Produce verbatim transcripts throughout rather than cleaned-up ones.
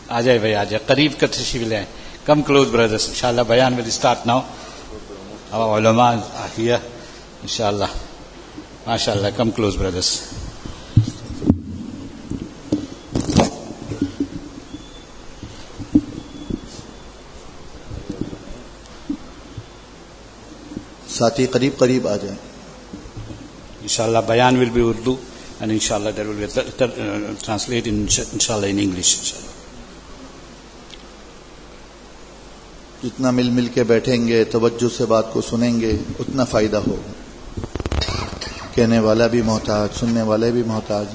آ جائے بھائی آ جائے, قریب کا تشریف لے آئیں. کم کلوز بردرس, انشاءاللہ بیان ول اسٹارٹ ناؤ. our علماء are here inshallah. MashaAllah, come close brothers. ساتھی قریب قریب آ جائیں. Inshallah bayan will be Urdu and inshallah there will be a th- th- uh, translate in inshallah in English inshallah. جتنا مل مل کے بیٹھیں گے, توجہ سے بات کو سنیں گے, اتنا فائدہ ہوگا. کہنے والا بھی محتاج, سننے والے بھی محتاج.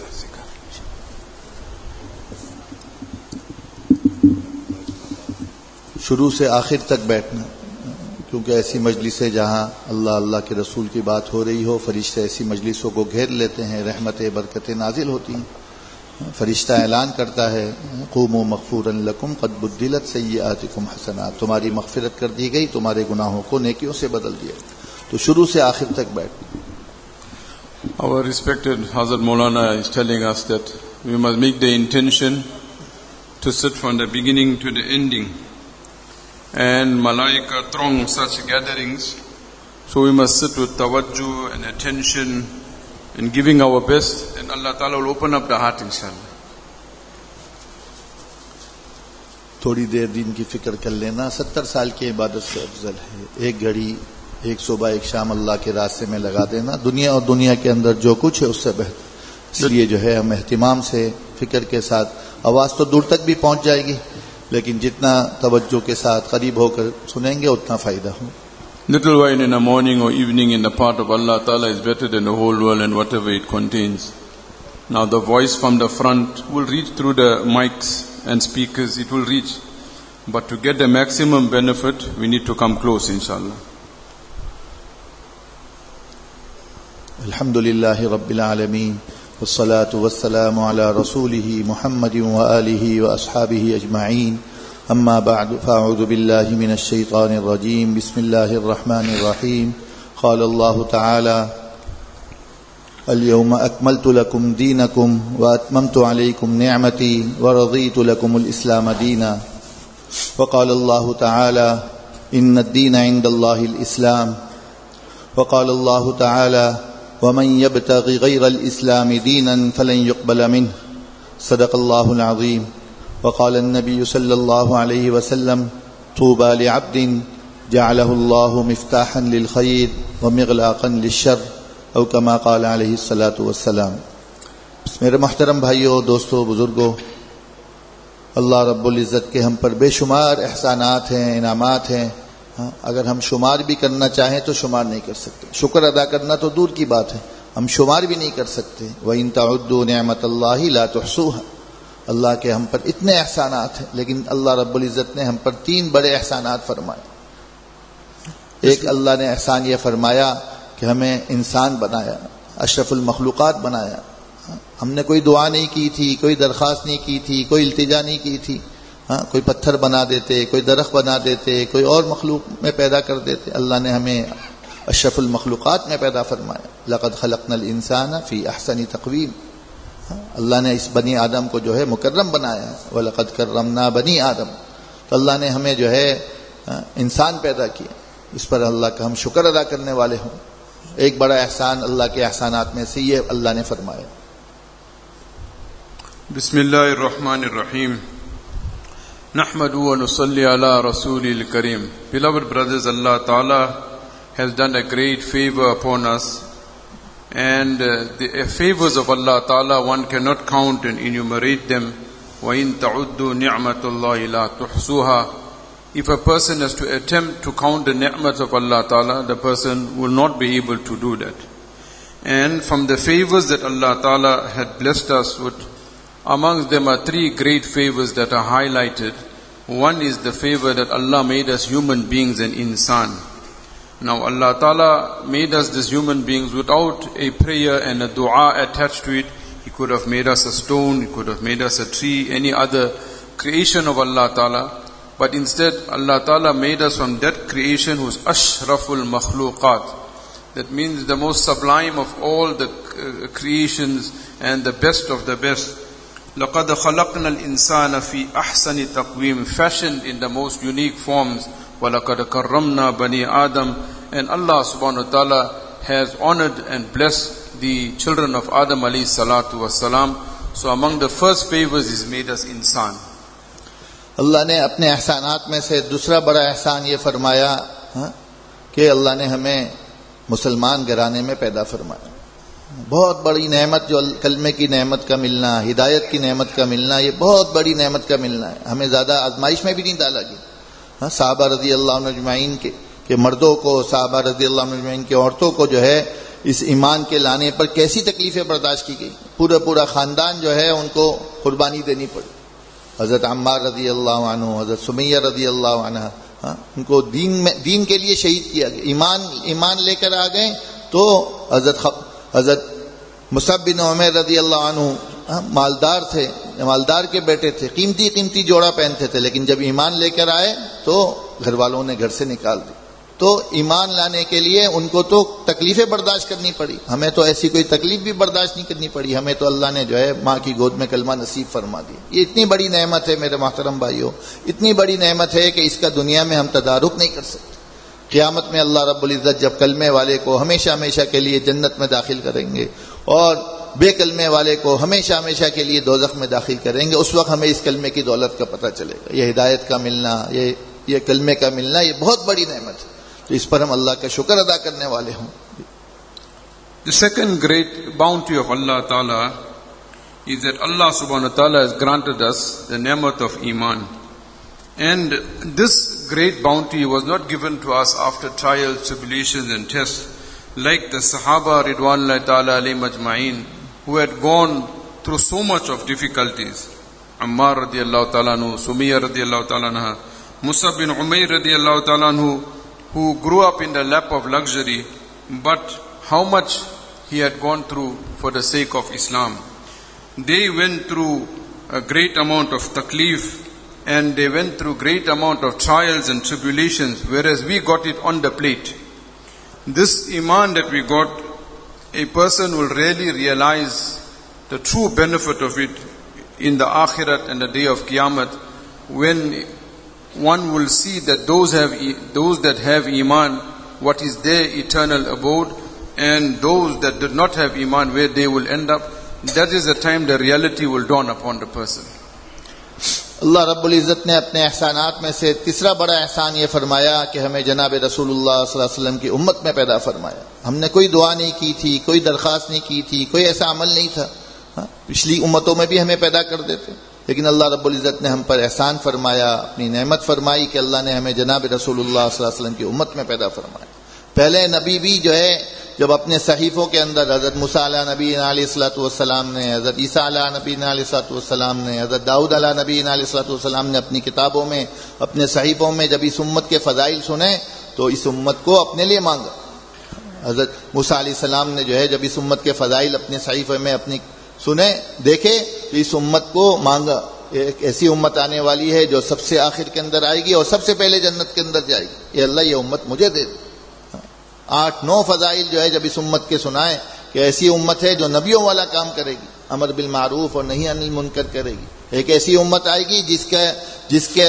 شروع سے آخر تک بیٹھنا, کیونکہ ایسی مجلس ہے جہاں اللہ اللہ کے رسول کی بات ہو رہی ہو, فرشتے ایسی مجلسوں کو گھیر لیتے ہیں, رحمتیں برکتیں نازل ہوتی ہیں. فرشتہ اعلان کرتا ہے قوموا مغفورا لکم قد بدلت سیئاتکم حسنات, تمہاری مغفرت کر دی گئی, تمہارے گناہوں کو نیکیوں سے بدل دیا. تو شروع سے آخر تک بیٹھنا. Our respected Hazrat Maulana is telling us that we must make the intention to sit from the beginning to the ending. And Malaika throng such gatherings, so we must sit with tawajjuh and attention and giving our best, and Allah Ta'ala will open up the heart inshallah. تھوڑی دیر دین کی فکر کر لینا ستر سال کی عبادت سے افضل ہے. ایک گھڑی, ایک صبح ایک شام اللہ کے راستے میں لگا دینا دنیا اور دنیا کے اندر جو کچھ ہے اس سے بہتر. اس لیے جو ہے ہم اہتمام سے فکر کے ساتھ, آواز تو دور تک بھی پہنچ جائے گی لیکن جتنا توجہ کے ساتھ قریب ہو کر سنیں گے اتنا فائدہ ہو. Little wine in the morning or evening in the part of Allah Ta'ala is better than the whole world and whatever it contains. Now the voice from the front will reach through the mics and speakers, it will reach. But to get the maximum benefit, we need to come close inshallah. Alhamdulillahi Rabbil Alameen. والصلاة والسلام على رسوله محمد وآله وأصحابه أجمعين. أما بعد فأعوذ بالله من الشيطان الرجيم. بسم الله الرحمن الرحيم. قال الله تعالى اليوم أكملت لكم دينكم وأتممت عليكم نعمتي ورضيت لكم الإسلام دينا. وقال الله تعالى إن الدين عند الله الإسلام. وقال الله تعالى ومن يبتغي غير الإسلام دينا فلن يقبل منه. صدق الله العظيم. وقال النبي صلى الله عليه وسلم طوبى لعبد جعله الله مفتاحا للخير ومغلاقا للشر او كما قال عليه الصلاة والسلام. میرے محترم بھائیوں, دوستوں, بزرگوں, اللہ رب العزت کے ہم پر بے شمار احسانات ہیں, انعامات ہیں. اگر ہم شمار بھی کرنا چاہیں تو شمار نہیں کر سکتے. شکر ادا کرنا تو دور کی بات ہے, ہم شمار بھی نہیں کر سکتے. وَإِن تَعُدُّوا نِعْمَةَ اللَّهِ لَا تُحْصُوهَا. اللہ کے ہم پر اتنے احسانات ہیں, لیکن اللہ رب العزت نے ہم پر تین بڑے احسانات فرمائے. ایک, اللہ نے احسان یہ فرمایا کہ ہمیں انسان بنایا, اشرف المخلوقات بنایا. ہم نے کوئی دعا نہیں کی تھی, کوئی درخواست نہیں کی تھی, کوئی التجا نہیں کی تھی. ہاں, کوئی پتھر بنا دیتے, کوئی درخت بنا دیتے, کوئی اور مخلوق میں پیدا کر دیتے. اللہ نے ہمیں اشرف المخلوقات میں پیدا فرمایا. لقد خلقنا الانسان فی احسن تقویم. اللہ نے اس بنی آدم کو جو ہے مکرم بنایا ہے. وَلَقَدْ كَرَّمْنَا بنی آدم. تو اللہ نے ہمیں جو ہے انسان پیدا کیا. اس پر اللہ کا ہم شکر ادا کرنے والے ہوں. ایک بڑا احسان اللہ کے احسانات میں سے یہ اللہ نے فرمایا. بسم اللہ الرحمن الرحیم. نحمد و نصلی علی رسول الکریم. Beloved brothers, Allah Ta'ala has done a great favor upon us, and uh, the uh, favors of Allah Ta'ala one cannot count and enumerate them. وَإِن تَعُدُّوا نِعْمَةَ اللَّهِ لَا تُحْصُوهَا. If a person has to attempt to count the ni'mat of Allah Ta'ala, the person will not be able to do that. And from the favors that Allah Ta'ala had blessed us with, amongst them are three great favors that are highlighted. One is the favor that Allah made us human beings and insan. Now Allah Ta'ala made us these human beings without a prayer and a dua attached to it. He could have made us a stone, He could have made us a tree, any other creation of Allah Ta'ala. But instead Allah Ta'ala made us from that creation who's ashraful makhluqat. That means the most sublime of all the uh, creations and the best of the best. لَقَدْ خَلَقْنَا الْإِنسَانَ فِي أَحْسَنِ تَقْوِيمٍ, fashioned in the most unique forms. وَلَقَدْ كَرَّمْنَا بَنِي آدَمَ, and Allah subhanahu wa ta'ala has honored and blessed the children of Adam alayhi salatu wasalam. So among the first favors is made us insan. اللہ نے اپنے احسانات میں سے دوسرا بڑا احسان یہ فرمایا کہ اللہ نے ہمیں مسلمان گھرانے میں پیدا فرمایا. بہت بڑی نعمت جو کلمے کی نعمت کا ملنا, ہدایت کی نعمت کا ملنا, یہ بہت بڑی نعمت کا ملنا ہے. ہمیں زیادہ آزمائش میں بھی نہیں ڈالا گیا. صحابہ رضی اللہ عنہ اجمعین کے کہ مردوں کو, صحابہ رضی اللہ عنہ اجمعین کی عورتوں کو جو ہے اس ایمان کے لانے پر کیسی تکلیفیں برداشت کی گئی. پورا پورا خاندان جو ہے ان کو قربانی دینی پڑی. حضرت عمار رضی اللہ عنہ, حضرت سمیہ رضی اللہ عنہ, ان کو دین میں دین کے لیے شہید کیا گیا. ایمان ایمان لے کر آ گئے تو حضرت حضرت مصعب بن عمیر رضی اللہ عنہ مالدار تھے, مالدار کے بیٹے تھے, قیمتی قیمتی جوڑا پہنتے تھے, لیکن جب ایمان لے کر آئے تو گھر والوں نے گھر سے نکال دی. تو ایمان لانے کے لیے ان کو تو تکلیفیں برداشت کرنی پڑی. ہمیں تو ایسی کوئی تکلیف بھی برداشت نہیں کرنی پڑی. ہمیں تو اللہ نے جو ہے ماں کی گود میں کلمہ نصیب فرما دی. یہ اتنی بڑی نعمت ہے میرے محترم بھائیوں, اتنی بڑی نعمت ہے کہ اس کا دنیا میں ہم تدارک نہیں کر سکتے. قیامت میں اللہ رب العزت جب کلمے والے کو ہمیشہ ہمیشہ کے لیے جنت میں داخل کریں گے اور بے کلمے والے کو ہمیشہ ہمیشہ کے لیے دوزخ میں داخل کریں گے, اس وقت ہمیں اس کلمے کی دولت کا پتہ چلے گا. یہ ہدایت کا ملنا, یہ یہ کلمے کا ملنا, یہ بہت بڑی نعمت ہے. تو اس پر ہم اللہ کا شکر ادا کرنے والے ہوں. The second great bounty of Allah Ta'ala is that Allah subhanahu wa ta'ala has granted us the ni'mat of Iman. And this great bounty was not given to us after trials, tribulations and tests, like the Sahaba Ridwanullahi Ta'ala alayhim ajma'in, who had gone through so much of difficulties. Ammar radiyallahu ta'ala anhu, Sumayya radiyallahu ta'ala anha, Mus'ab bin Umayr radiyallahu ta'ala anhu, who grew up in the lap of luxury, but how much he had gone through for the sake of Islam. They went through a great amount of taklif, and they went through great amount of trials and tribulations, whereas we got it on the plate. This iman that we got, a person will really realize the true benefit of it in the akhirat and the day of Qiyamah, when one will see that those have those that have iman, what is their eternal abode, and those that do not have iman, where they will end up. That is the time the reality will dawn upon the person. اللہ رب العزت نے اپنے احسانات میں سے تیسرا بڑا احسان یہ فرمایا کہ ہمیں جناب رسول اللہ صلی اللہ علیہ وسلم کی امت میں پیدا فرمایا. ہم نے کوئی دعا نہیں کی تھی, کوئی درخواست نہیں کی تھی, کوئی ایسا عمل نہیں تھا. پچھلی امتوں میں بھی ہمیں پیدا کر دیتے, لیکن اللہ رب العزت نے ہم پر احسان فرمایا, اپنی نعمت فرمائی کہ اللہ نے ہمیں جناب رسول اللہ صلی اللہ علیہ وسلم کی امت میں پیدا فرمایا. پہلے نبی بھی جو ہے جب اپنے صحیفوں کے اندر حضرت موسیٰ علیہ نبی علیہ الصلوۃ والسلام نے, حضرت عیسیٰ علیہ نبی علیہ الصلوۃ والسلام نے, حضرت داؤد علیہ نبی علیہ الصلوۃ والسلام نے اپنی کتابوں میں, اپنے صحیفوں میں جب اس امت کے فضائل سنے تو اس امت کو اپنے لیے مانگا. حضرت موسیٰ علیہ السلام نے جو ہے جب اس امت کے فضائل اپنے صحیفے میں اپنی سنے, دیکھے, تو اس امت کو مانگا. ایک ایسی امت آنے والی ہے جو سب سے آخر کے اندر آئے گی اور سب سے پہلے جنت کے اندر جائے گی. یہ اللہ یہ امت مجھے دے دے. آٹھ نو فضائل جو ہے جب اس امت کے سنائے کہ ایسی امت ہے جو نبیوں والا کام کرے گی, امر بالمعروف اور نہی عن المنکر کرے گی. ایک ایسی امت آئے گی جس کے جس کے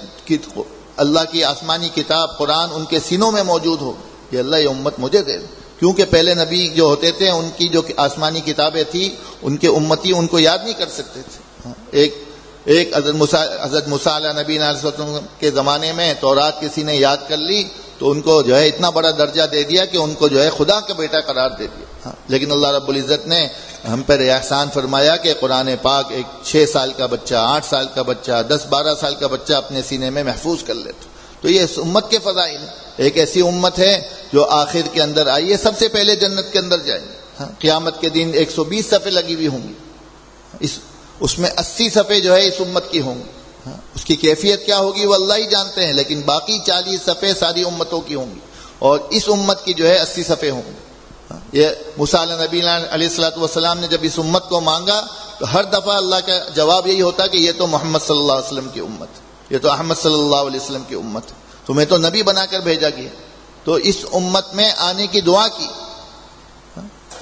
اللہ کی آسمانی کتاب قرآن ان کے سینوں میں موجود ہو. یہ اللہ یہ امت مجھے دے دے. کیونکہ پہلے نبی جو ہوتے تھے ان کی جو آسمانی کتابیں تھیں ان کے امتی ان کو یاد نہیں کر سکتے تھے. ایک ایک حضرت موسیٰ حضرت موسیٰ علیہ نبی علیہ السلام کے زمانے میں تورات کسی نے یاد کر لی تو ان کو جو ہے اتنا بڑا درجہ دے دیا کہ ان کو جو ہے خدا کا بیٹا قرار دے دیا. لیکن اللہ رب العزت نے ہم پر احسان فرمایا کہ قرآن پاک ایک چھ سال کا بچہ, آٹھ سال کا بچہ, دس بارہ سال کا بچہ اپنے سینے میں محفوظ کر لیتا. تو یہ اس امت کے فضائل ہیں. ایک ایسی امت ہے جو آخر کے اندر آئی ہے, سب سے پہلے جنت کے اندر جائے. قیامت کے دن ایک سو بیس صفحے لگی ہوئی ہوں گی, اس اس میں اسی صفحے جو ہے اس امت کی ہوں گی. اس کی کیفیت کیا ہوگی وہ اللہ ہی جانتے ہیں, لیکن باقی چالیس صفحے ساری امتوں کی ہوں گی اور اس امت کی جو ہے اسی صفحے ہوں گی. یہ موسیٰ علیہ نبی علیہ الصلوۃ والسلام نے جب اس امت کو مانگا تو ہر دفعہ اللہ کا جواب یہی ہوتا کہ یہ تو محمد صلی اللہ علیہ وسلم کی امت, یہ تو احمد صلی اللہ علیہ وسلم کی امت, تمہیں تو نبی بنا کر بھیجا گیا. تو اس امت میں آنے کی دعا کی.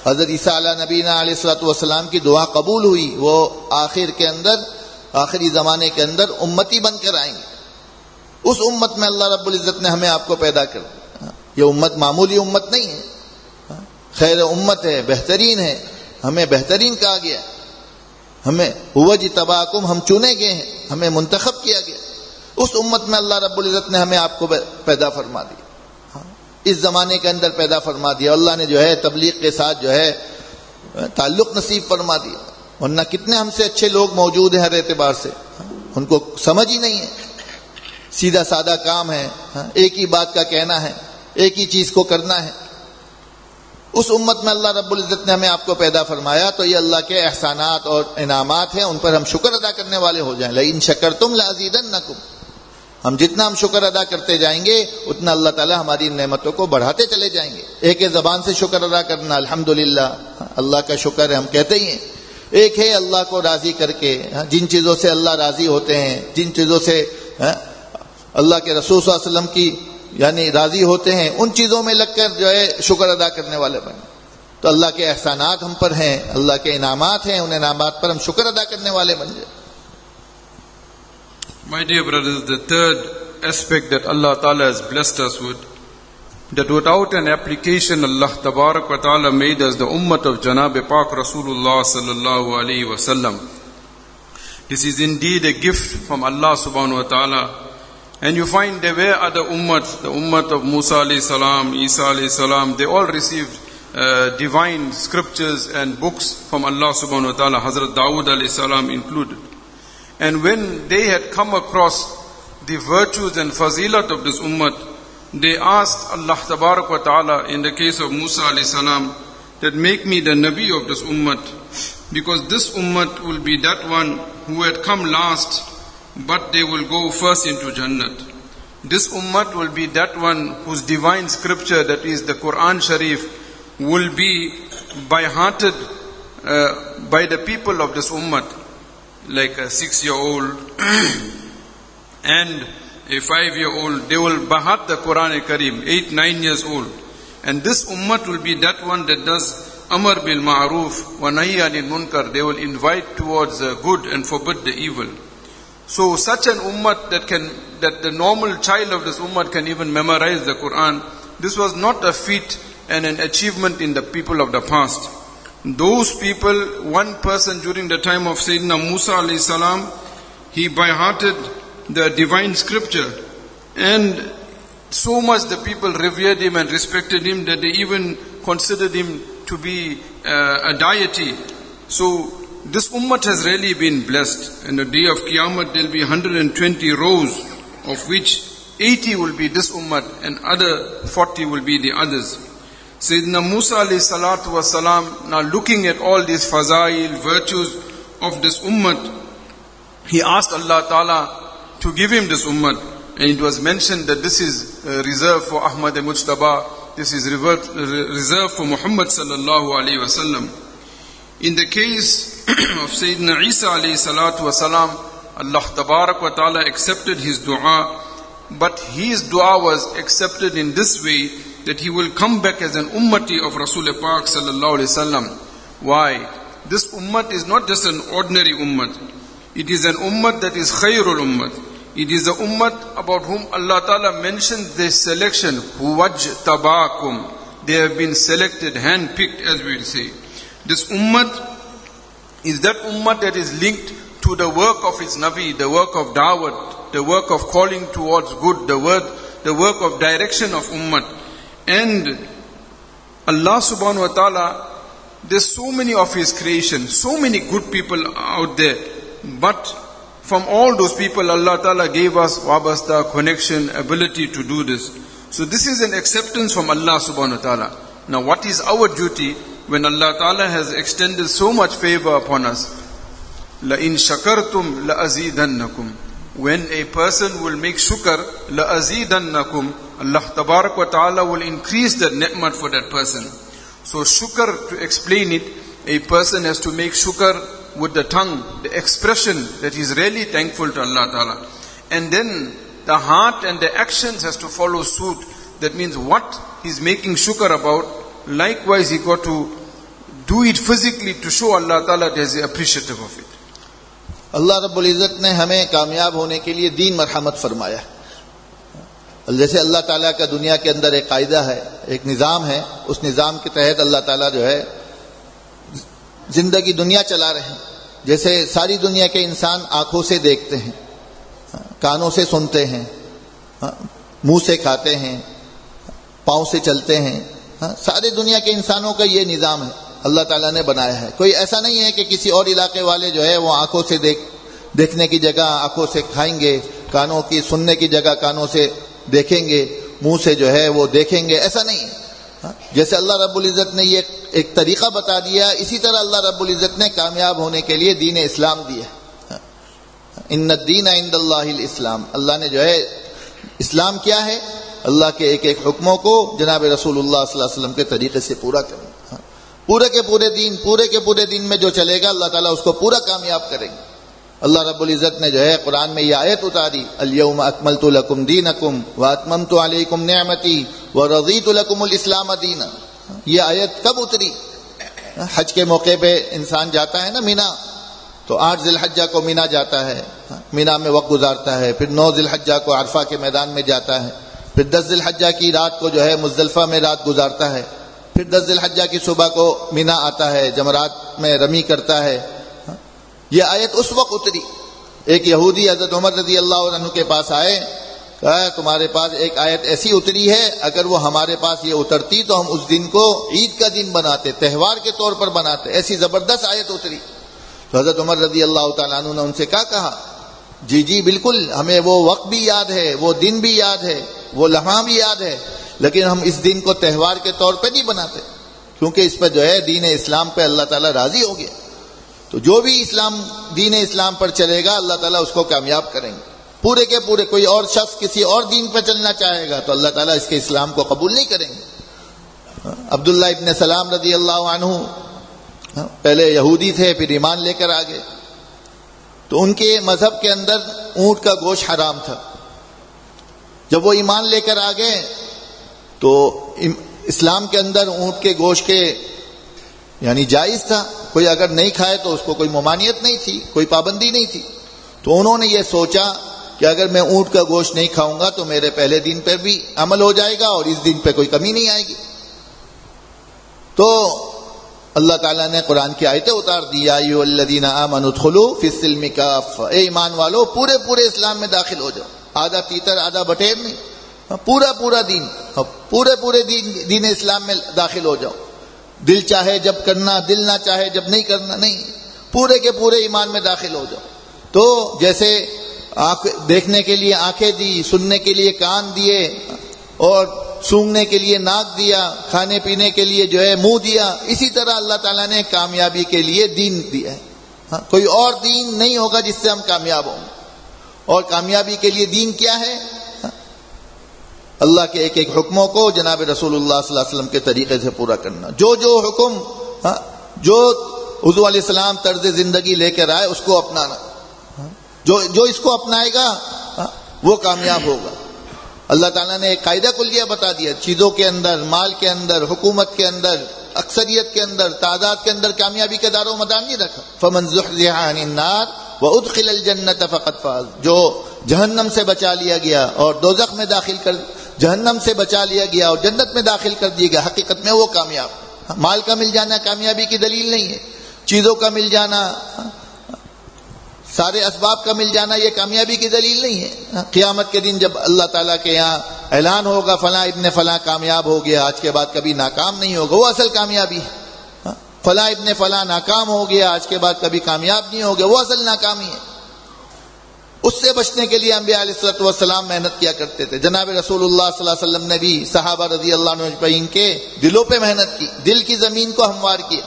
हज़रत ईसा अला नबीना अलैहिस्सलातु वस्सलाम की दुआ कबूल हुई, वो आखिर के अंदर, आखिरी ज़माने के अंदर उम्मती बनकर आएंगे। उस उम्मत में अल्लाह रब्बुल इज़्ज़त ने हमें आपको पैदा कर दिया। ये उम्मत मामूली उम्मत नहीं है, खैर उम्मत है, बेहतरीन है, हमें बेहतरीन कहा गया, हमें हुवा जितबाकुम, हम चुने गए हैं, हमें मुंतखब किया गया। उस उम्मत में अल्लाह रब्बुल इज़्ज़त ने हमें आपको पैदा फरमा दिया, इस ज़माने के अंदर पैदा फरमा दिया। अल्लाह ने जो है तबलीग के साथ जो है ताल्लुक़ नसीब फरमा दिया, वरना कितने हमसे अच्छे लोग मौजूद हैं हर एतबार से, उनको समझ ही नहीं है, सीधा सादा काम है, एक ही बात का कहना है, एक ही चीज़ को करना है। उस उम्मत में अल्लाह रब्बुल इज़्ज़त ने हमें आपको पैदा फरमाया, तो ये अल्लाह के एहसानात और इनामात हैं, उन पर हम शुक्र अदा करने वाले हो जाएं। लइन शकरतुम लअज़ीदन्नकुम, हम जितना हम शुक्र अदा करते जाएंगे उतना अल्लाह ताला हमारी नेमतों को बढ़ाते चले जाएंगे। एक है ज़बान से शुक्र अदा करना, अल्हम्दुलिल्लाह, अल्लाह का शुक्र है, हम कहते ही हैं। एक है अल्लाह को राज़ी करके, जिन चीज़ों से अल्लाह राज़ी होते हैं, जिन चीज़ों से अल्लाह के रसूल सल्लल्लाहु अलैहि वसल्लम की यानी राज़ी होते हैं, उन चीज़ों में लगकर जो है शुक्र अदा करने वाले बने। तो अल्लाह के एहसानात हम पर हैं, अल्लाह के इनामात हैं, उन इनामात पर हम शुक्र अदा करने वाले बन जाए। My dear brothers, the third aspect that Allah Ta'ala has blessed us with, that without an application Allah Tabarak wa Ta'ala made us the ummah of Janab Pak Rasulullah Sallallahu Alaihi Wasallam. This is indeed a gift from Allah Subhanahu wa Ta'ala. And you find there were other ummahs, the ummah of Musa alayhi salam, Isa alayhi salam, they all received uh, divine scriptures and books from Allah Subhanahu wa Ta'ala, Hazrat Dawood alayhi salam included. And when they had come across the virtues and fazilat of this ummah, they asked Allah Tabarak wa Ta'ala, in the case of Musa alayhi salam, that make me the Nabi of this ummah, because this ummah will be that one who had come last, but they will go first into Jannat. This ummah will be that one whose divine scripture, that is the Quran Sharif, will be by hearted uh, by the people of this ummah, like a six-year-old and a five-year-old. They will bahat the Quran Kareem, eight, nine years old. And this ummah will be that one that does Amar bil Ma'ruf wa Nahi anil Munkar. They will invite towards the good and forbid the evil. So such an ummah that can, that the normal child of this ummah can even memorize the Quran, this was not a feat and an achievement in the people of the past. Those people, one person during the time of Sayyidina Musa alayhi salam, he by hearted the divine scripture, and so much the people revered him and respected him that they even considered him to be uh, a deity. So this ummah has really been blessed. In the day of Qiyamah there will be one hundred twenty rows, of which eighty will be this ummah and other forty will be the others. Sayyidina Musa alayhi salatu was salam, now looking at all these fazail, virtues of this ummah, he asked Allah Ta'ala to give him this ummah. And it was mentioned that this is uh, reserved for Ahmad Mujtaba, this is revert, uh, reserved for Muhammad sallallahu alayhi wasallam. In the case of Sayyidina Isa alayhi salatu wa salam, Allah Tabarak wa Ta'ala accepted his dua, but his dua was accepted in this way, that he will come back as an ummati of Rasul Pak sallallahu alayhi wasallam. Why? This ummah is not just an ordinary ummah. It is an ummah that is khayrul ummah. It is the ummah about whom Allah Ta'ala mentioned this selection, huwaj tabakum. They have been selected, hand-picked, as we will say. This ummah is that ummah that is linked to the work of its Nabi, the work of Dawat, the work of calling towards good, the word, the work of direction of ummah. And Allah subhanahu wa ta'ala, there's so many of His creation, so many good people out there, but from all those people Allah ta'ala gave us wabasta, connection, ability to do this. So this is an acceptance from Allah subhanahu wa ta'ala. Now what is our duty when Allah ta'ala has extended so much favor upon us? La in shakartum la azidannakum. When a person will make shukr, la azidannakum, Allah tabarak wa ta'ala will increase that ni'mat for that person. So shukr, to explain it, a person has to make shukr with the tongue, the expression that he is really thankful to Allah ta'ala. And then the heart and the actions has to follow suit. That means what he is making shukr about, likewise he got to do it physically to show Allah Ta'ala that He is appreciative of it. اللہ رب العزت نے ہمیں کامیاب ہونے کے لیے دین مرحمت فرمایا. جیسے اللہ تعالیٰ کا دنیا کے اندر ایک قاعدہ ہے, ایک نظام ہے, اس نظام کے تحت اللہ تعالیٰ جو ہے زندگی دنیا چلا رہے ہیں. جیسے ساری دنیا کے انسان آنکھوں سے دیکھتے ہیں, کانوں سے سنتے ہیں, منہ سے کھاتے ہیں, پاؤں سے چلتے ہیں, سارے دنیا کے انسانوں کا یہ نظام ہے, اللہ تعالیٰ نے بنایا ہے. کوئی ایسا نہیں ہے کہ کسی اور علاقے والے جو ہے وہ آنکھوں سے دیکھ دیکھنے کی جگہ آنکھوں سے کھائیں گے, کانوں کی سننے کی جگہ کانوں سے دیکھیں گے, منہ سے جو ہے وہ دیکھیں گے, ایسا نہیں ہے. جیسے اللہ رب العزت نے یہ ایک طریقہ بتا دیا, اسی طرح اللہ رب العزت نے کامیاب ہونے کے لیے دین اسلام دیا. ان الدین عند اللہ الاسلام, اللہ نے جو ہے اسلام کیا ہے, اللہ کے ایک ایک حکموں کو جناب رسول اللہ صلی اللہ علیہ وسلم کے طریقے سے پورا کرنا. پورے کے پورے دین پورے کے پورے دین میں جو چلے گا اللہ تعالیٰ اس کو پورا کامیاب کریں گے. اللہ رب العزت نے جو ہے قرآن میں یہ آیت اتاری, الیوم اکملت لکم دینکم واتممت علیکم نعمتی ورضیت لکم الاسلام دینا. یہ آیت کب اتری؟ حج کے موقع پہ انسان جاتا ہے نا مینا, تو آٹھ ذی الحجہ کو مینا جاتا ہے, مینا میں وقت گزارتا ہے, پھر نو ذی الحجہ کو عرفہ کے میدان میں جاتا ہے, پھر دس ذی الحجہ کی رات کو جو ہے مزدلفہ میں رات گزارتا ہے, پھر دس ذی الحجہ کی صبح کو مینا آتا ہے, جمرات میں رمی کرتا ہے. یہ آیت اس وقت اتری. ایک یہودی حضرت عمر رضی اللہ عنہ کے پاس آئے, کہا تمہارے پاس ایک آیت ایسی اتری ہے, اگر وہ ہمارے پاس یہ اترتی تو ہم اس دن کو عید کا دن بناتے, تہوار کے طور پر بناتے, ایسی زبردست آیت اتری. تو حضرت عمر رضی اللہ تعالیٰ عنہ نے ان سے کیا کہا, جی جی بالکل, ہمیں وہ وقت بھی یاد ہے, وہ دن بھی یاد ہے, وہ لمحہ بھی یاد ہے, لیکن ہم اس دن کو تہوار کے طور پہ نہیں بناتے, کیونکہ اس پہ جو ہے دین اسلام پہ اللہ تعالیٰ راضی ہو گیا. تو جو بھی اسلام دین اسلام پر چلے گا اللہ تعالیٰ اس کو کامیاب کریں گے پورے کے پورے. کوئی اور شخص کسی اور دین پہ چلنا چاہے گا تو اللہ تعالیٰ اس کے اسلام کو قبول نہیں کریں گے. عبداللہ ابن سلام رضی اللہ عنہ پہلے یہودی تھے, پھر ایمان لے کر آگے. تو ان کے مذہب کے اندر اونٹ کا گوشت حرام تھا. جب وہ ایمان لے کر آگے تو اسلام کے اندر اونٹ کے گوشت کے یعنی جائز تھا, کوئی اگر نہیں کھائے تو اس کو کوئی ممانعت نہیں تھی, کوئی پابندی نہیں تھی. تو انہوں نے یہ سوچا کہ اگر میں اونٹ کا گوشت نہیں کھاؤں گا تو میرے پہلے دن پر بھی عمل ہو جائے گا اور اس دن پہ کوئی کمی نہیں آئے گی. تو اللہ تعالیٰ نے قرآن کی آیتیں اتار دی, یا ایھا الذین آمنوا ادخلوا فی السلم کافۃ, اے ایمان والو پورے پورے اسلام میں داخل ہو جاؤ, آدھا تیتر آدھا بٹیر نہیں, پورا پورا دین, پورے پورے دین دین اسلام میں داخل ہو جاؤ. دل چاہے جب کرنا, دل نہ چاہے جب نہیں کرنا, نہیں, پورے کے پورے ایمان میں داخل ہو جاؤ. تو جیسے آنکھ دیکھنے کے لیے آنکھیں دی, سننے کے لیے کان دیے, اور سونگنے کے لیے ناک دیا, کھانے پینے کے لیے جو ہے منہ دیا, اسی طرح اللہ تعالیٰ نے کامیابی کے لیے دین دیا ہے. ہاں, کوئی اور دین نہیں ہوگا جس سے ہم کامیاب ہوں. اور کامیابی کے لیے دین کیا ہے؟ اللہ کے ایک ایک حکموں کو جناب رسول اللہ صلی اللہ علیہ وسلم کے طریقے سے پورا کرنا. جو جو حکم جو حضور علیہ السلام طرز زندگی لے کر آئے اس کو اپنانا. جو جو اس کو اپنائے گا وہ کامیاب ہوگا. اللہ تعالیٰ نے ایک قاعدہ کلیہ بتا دیا, چیزوں کے اندر, مال کے اندر, حکومت کے اندر, اکثریت کے اندر, تعداد کے اندر کامیابی کا دار و مدار نہیں رکھا. فمن زحزح عن النار وادخل الجنة فقد فاز, جو جہنم سے بچا لیا گیا اور دوزخ میں داخل کر جہنم سے بچا لیا گیا اور جنت میں داخل کر دیا گیا, حقیقت میں وہ کامیاب. مال کا مل جانا کامیابی کی دلیل نہیں ہے, چیزوں کا مل جانا, سارے اسباب کا مل جانا یہ کامیابی کی دلیل نہیں ہے. قیامت کے دن جب اللہ تعالیٰ کے یہاں اعلان ہوگا فلاں ابن فلاں کامیاب ہو گیا, آج کے بعد کبھی ناکام نہیں ہوگا, وہ اصل کامیابی ہے. فلاں ابن فلاں ناکام ہو گیا, آج کے بعد کبھی کامیاب نہیں ہوگا, وہ اصل ناکامی ہے. اس سے بچنے کے لیے انبیاء علیہ الصلوۃ والسلام محنت کیا کرتے تھے. جناب رسول اللہ صلی اللہ علیہ وسلم نے بھی صحابہ رضی اللہ عنہ اجمعین کے دلوں پہ محنت کی, دل کی زمین کو ہموار کیا.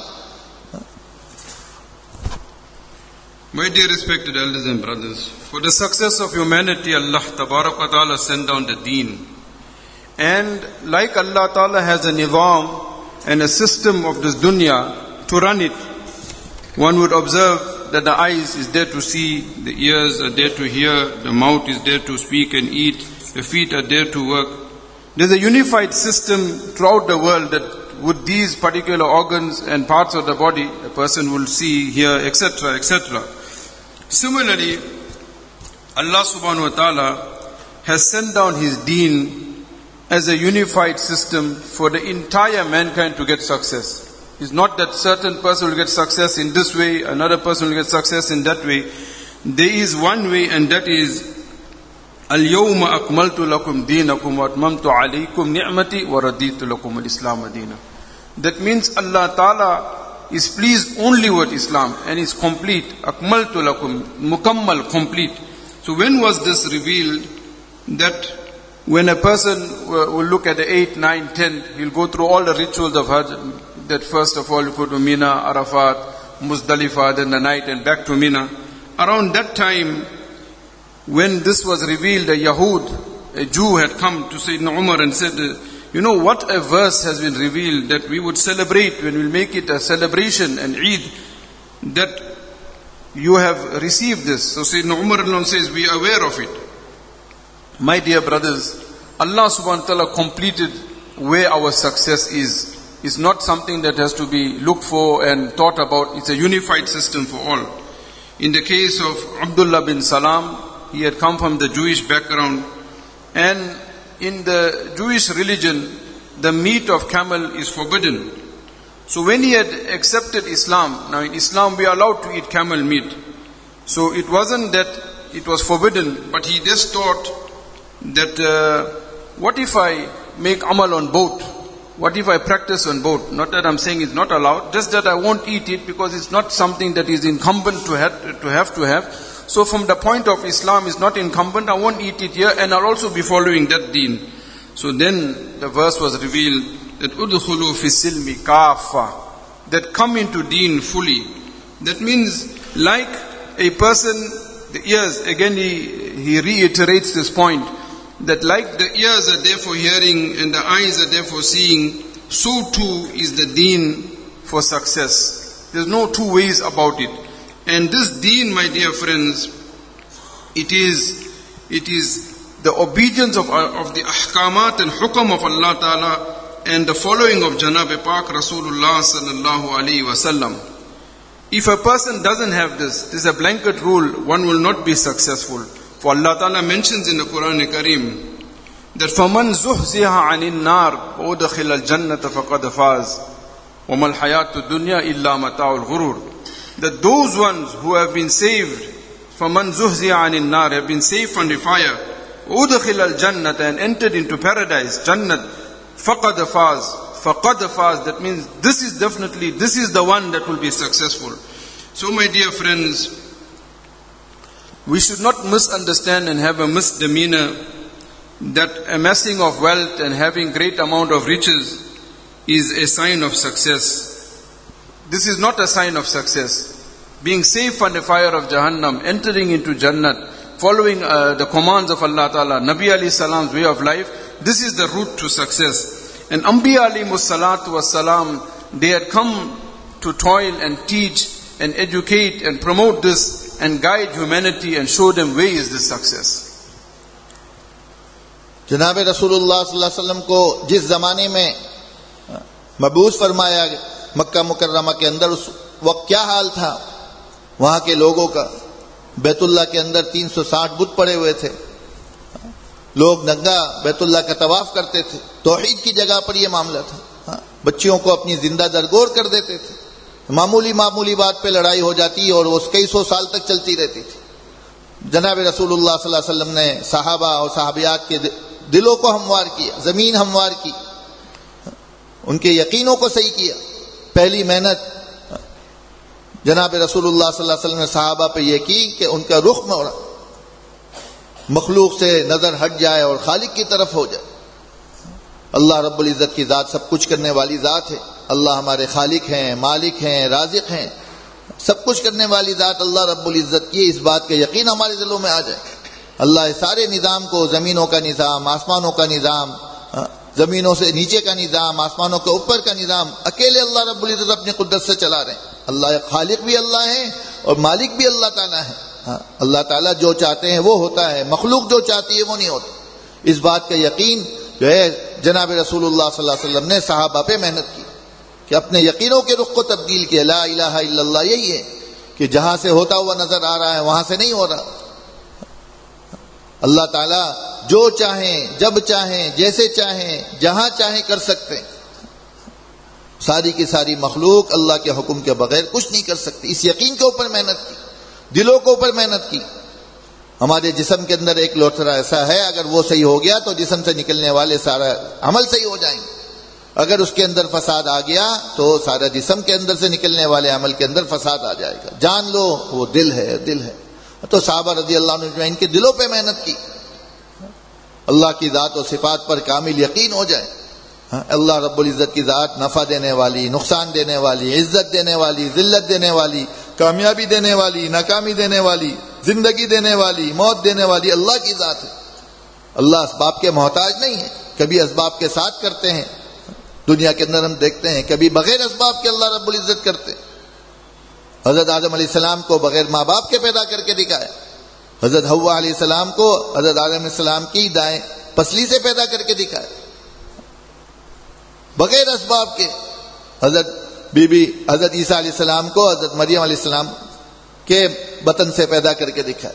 My dear respected elders and brothers, for the success of humanity, Allah Tabarak wa Ta'ala sent down the deen. And like Allah Ta'ala has a nizam and a system of this dunya to run it, one would observe that the eyes is there to see, the ears are there to hear, the mouth is there to speak and eat, the feet are there to work. There's a unified system throughout the world that with these particular organs and parts of the body, a person will see, hear, et cetera, et cetera. Similarly, Allah subhanahu wa ta'ala has sent down His deen as a unified system for the entire mankind to get success. It's not that certain person will get success in this way, another person will get success in that way. There is one way, and that is Al-yawma akmaltu lakum deenakum wa atmamtu alaykum ni'mati wa raditu lakum al-islam deena. That means Allah Ta'ala is pleased only with Islam and is complete. Akmaltu lakum, mukammal, complete. So when was this revealed? That when a person will look at the eighth, ninth, tenth, he'll go through all the rituals of Hajj. That first of all you go to Mina, Arafat, Muzdalifah, then the night and back to Mina. Around that time, when this was revealed, a Yahud, a Jew had come to Sayyidina Umar and said, you know what a verse has been revealed that we would celebrate, when we'll make it a celebration and Eid, that you have received this. So Sayyidina Umar says, we are aware of it. My dear brothers, Allah subhanahu wa ta'ala completed where our success is. It's not something that has to be looked for and thought about. It's a unified system for all. In the case of Abdullah bin Salam, he had come from the Jewish background, and in the Jewish religion, the meat of camel is forbidden. So when he had accepted Islam, now in Islam we are allowed to eat camel meat. So it wasn't that it was forbidden, but he just thought that uh, what if I make amal on both? What if I practice on both? Not that I'm saying it's not allowed, just that I won't eat it because it's not something that is incumbent to have to have. To have. So from the point of Islam, it's not incumbent, I won't eat it here, and I'll also be following that deen. So then the verse was revealed that udkhulu fi silmi kafa, that come into deen fully. That means like a person, the ears, again he, he reiterates this point, that like the ears are there for hearing and the eyes are there for seeing, so too is the deen for success. There's no two ways about it. And this deen, my dear friends, it is, it is the obedience of, of the ahkamat and hukam of Allah Ta'ala and the following of Janab Pak Rasulullah Sallallahu Alaihi Wasallam. If a person doesn't have this, this is a blanket rule, one will not be successful. For Allah Ta'ala mentions in the Quran Kareem that فَمَنْ زُحْزِهَا عَنِ النَّارِ وَأُدْخِلَ الْجَنَّةَ فَقَدْ فَازَ وَمَا الْحَيَاةُ الدُّنْيَا إِلَّا مَتَاعُ الْغُرُورِ. That those ones who have been saved, فَمَنْ زُحْزِهَا عَنِ النَّارِ, have been saved from the fire, وَأُدْخِلَ الْجَنَّةَ, and entered into paradise, Jannat, فَقَدْ فَازَ, فَقَدْ فَازَ, that means this is definitely, this is the one that will be successful. So my dear friends, we should not misunderstand and have a misdemeanor that amassing of wealth and having great amount of riches is a sign of success. This is not a sign of success. Being safe from the fire of Jahannam, entering into Jannat, following uh, the commands of Allah Ta'ala, Nabi alayhi salam's way of life, this is the route to success. And Anbiya alayhi salatu was salam, they had come to toil and teach and educate and promote this and guide humanity and show them where is this success. जनाब रसूलुल्लाह सल्लल्लाहु अलैहि वसल्लम को जिस ज़माने में मबूस फरमाया मक्का मुकर्रमा के अंदर, उस वक्त क्या हाल था वहाँ के लोगों का। बैतुल्लाह के अंदर तीन सौ साठ बुत पड़े हुए थे, लोग नंगा बैतुल्लाह का तवाफ करते थे। तौहीद की जगह पर यह मामला था। बच्चियों को अपनी जिंदा दरगोर कर देते थे, मामूली मामूली बात पे लड़ाई हो जाती और वो कई सौ साल तक चलती रहती थी। जनाब रसूलुल्लाह सल्लल्लाहु अलैहि वसल्लम ने सहाबा और सहाबियात के दिलों को हमवार किया, जमीन हमवार की, उनके यकीनों को सही किया। पहली मेहनत जनाब रसूलुल्लाह सल्लल्लाहु अलैहि वसल्लम ने सहाबा पे यह की कि उनका रुख मोड़ा, मखलूक से नजर हट जाए और खालिक की तरफ हो जाए। अल्लाह रब्बुल इज्जत की जात सब कुछ करने वाली जात है। अल्लाह हमारे खालिक हैं, मालिक हैं, राजिक हैं, सब कुछ करने वाली जात अल्लाह रब्बुल इज्जत की। इस बात का यकीन हमारे दिलों में आ जाए। अल्लाह सारे निज़ाम को, जमीनों का निज़ाम, आसमानों का निज़ाम, जमीनों से नीचे का निज़ाम, आसमानों के ऊपर का निज़ाम अकेले अल्लाह रब्बुल इज्जत अपनी कुदरत से चला रहे हैं। अल्लाह खालिक भी अल्लाह है और मालिक भी अल्लाह ताला है। अल्लाह ताला जो चाहते हैं वो होता है, मखलूक जो चाहती है वो नहीं होता। इस बात का यकीन जो है जनाब रसूलुल्लाह सल्लल्लाहु अलैहि वसल्लम ने सहाबा पे मेहनत की। کہ اپنے یقینوں کے رخ کو تبدیل کیا. لا الہ الا اللہ یہی ہے کہ جہاں سے ہوتا ہوا نظر آ رہا ہے وہاں سے نہیں ہو رہا. اللہ تعالیٰ جو چاہیں جب چاہیں جیسے چاہیں جہاں چاہیں کر سکتے ہیں. ساری کی ساری مخلوق اللہ کے حکم کے بغیر کچھ نہیں کر سکتی. اس یقین کے اوپر محنت کی, دلوں کے اوپر محنت کی. ہمارے جسم کے اندر ایک لوتھڑا ایسا ہے, اگر وہ صحیح ہو گیا تو جسم سے نکلنے والے سارا عمل صحیح ہو جائیں گے. اگر اس کے اندر فساد آ گیا تو سارا جسم کے اندر سے نکلنے والے عمل کے اندر فساد آ جائے گا. جان لو وہ دل ہے, دل ہے. تو صحابہ رضی اللہ عنہ ان کے دلوں پہ محنت کی, اللہ کی ذات و صفات پر کامل یقین ہو جائے. اللہ رب العزت کی ذات نفع دینے والی, نقصان دینے والی, عزت دینے والی, ذلت دینے والی, کامیابی دینے والی, ناکامی دینے والی, زندگی دینے والی, موت دینے والی اللہ کی ذات ہے. اللہ اسباب کے محتاج نہیں ہے. کبھی اسباب کے ساتھ کرتے ہیں, دنیا کے اندر ہم دیکھتے ہیں کبھی بغیر اسباب کے اللہ رب العزت کرتے ہیں. حضرت آدم علیہ السلام کو بغیر ماں باپ کے پیدا کر کے دکھایا. حضرت حوا علیہ السلام کو حضرت آدم علیہ السلام کی دائیں پسلی سے پیدا کر کے دکھایا بغیر اسباب کے. حضرت بی بی حضرت عیسیٰ علیہ السلام کو حضرت مریم علیہ السلام کے بطن سے پیدا کر کے دکھایا.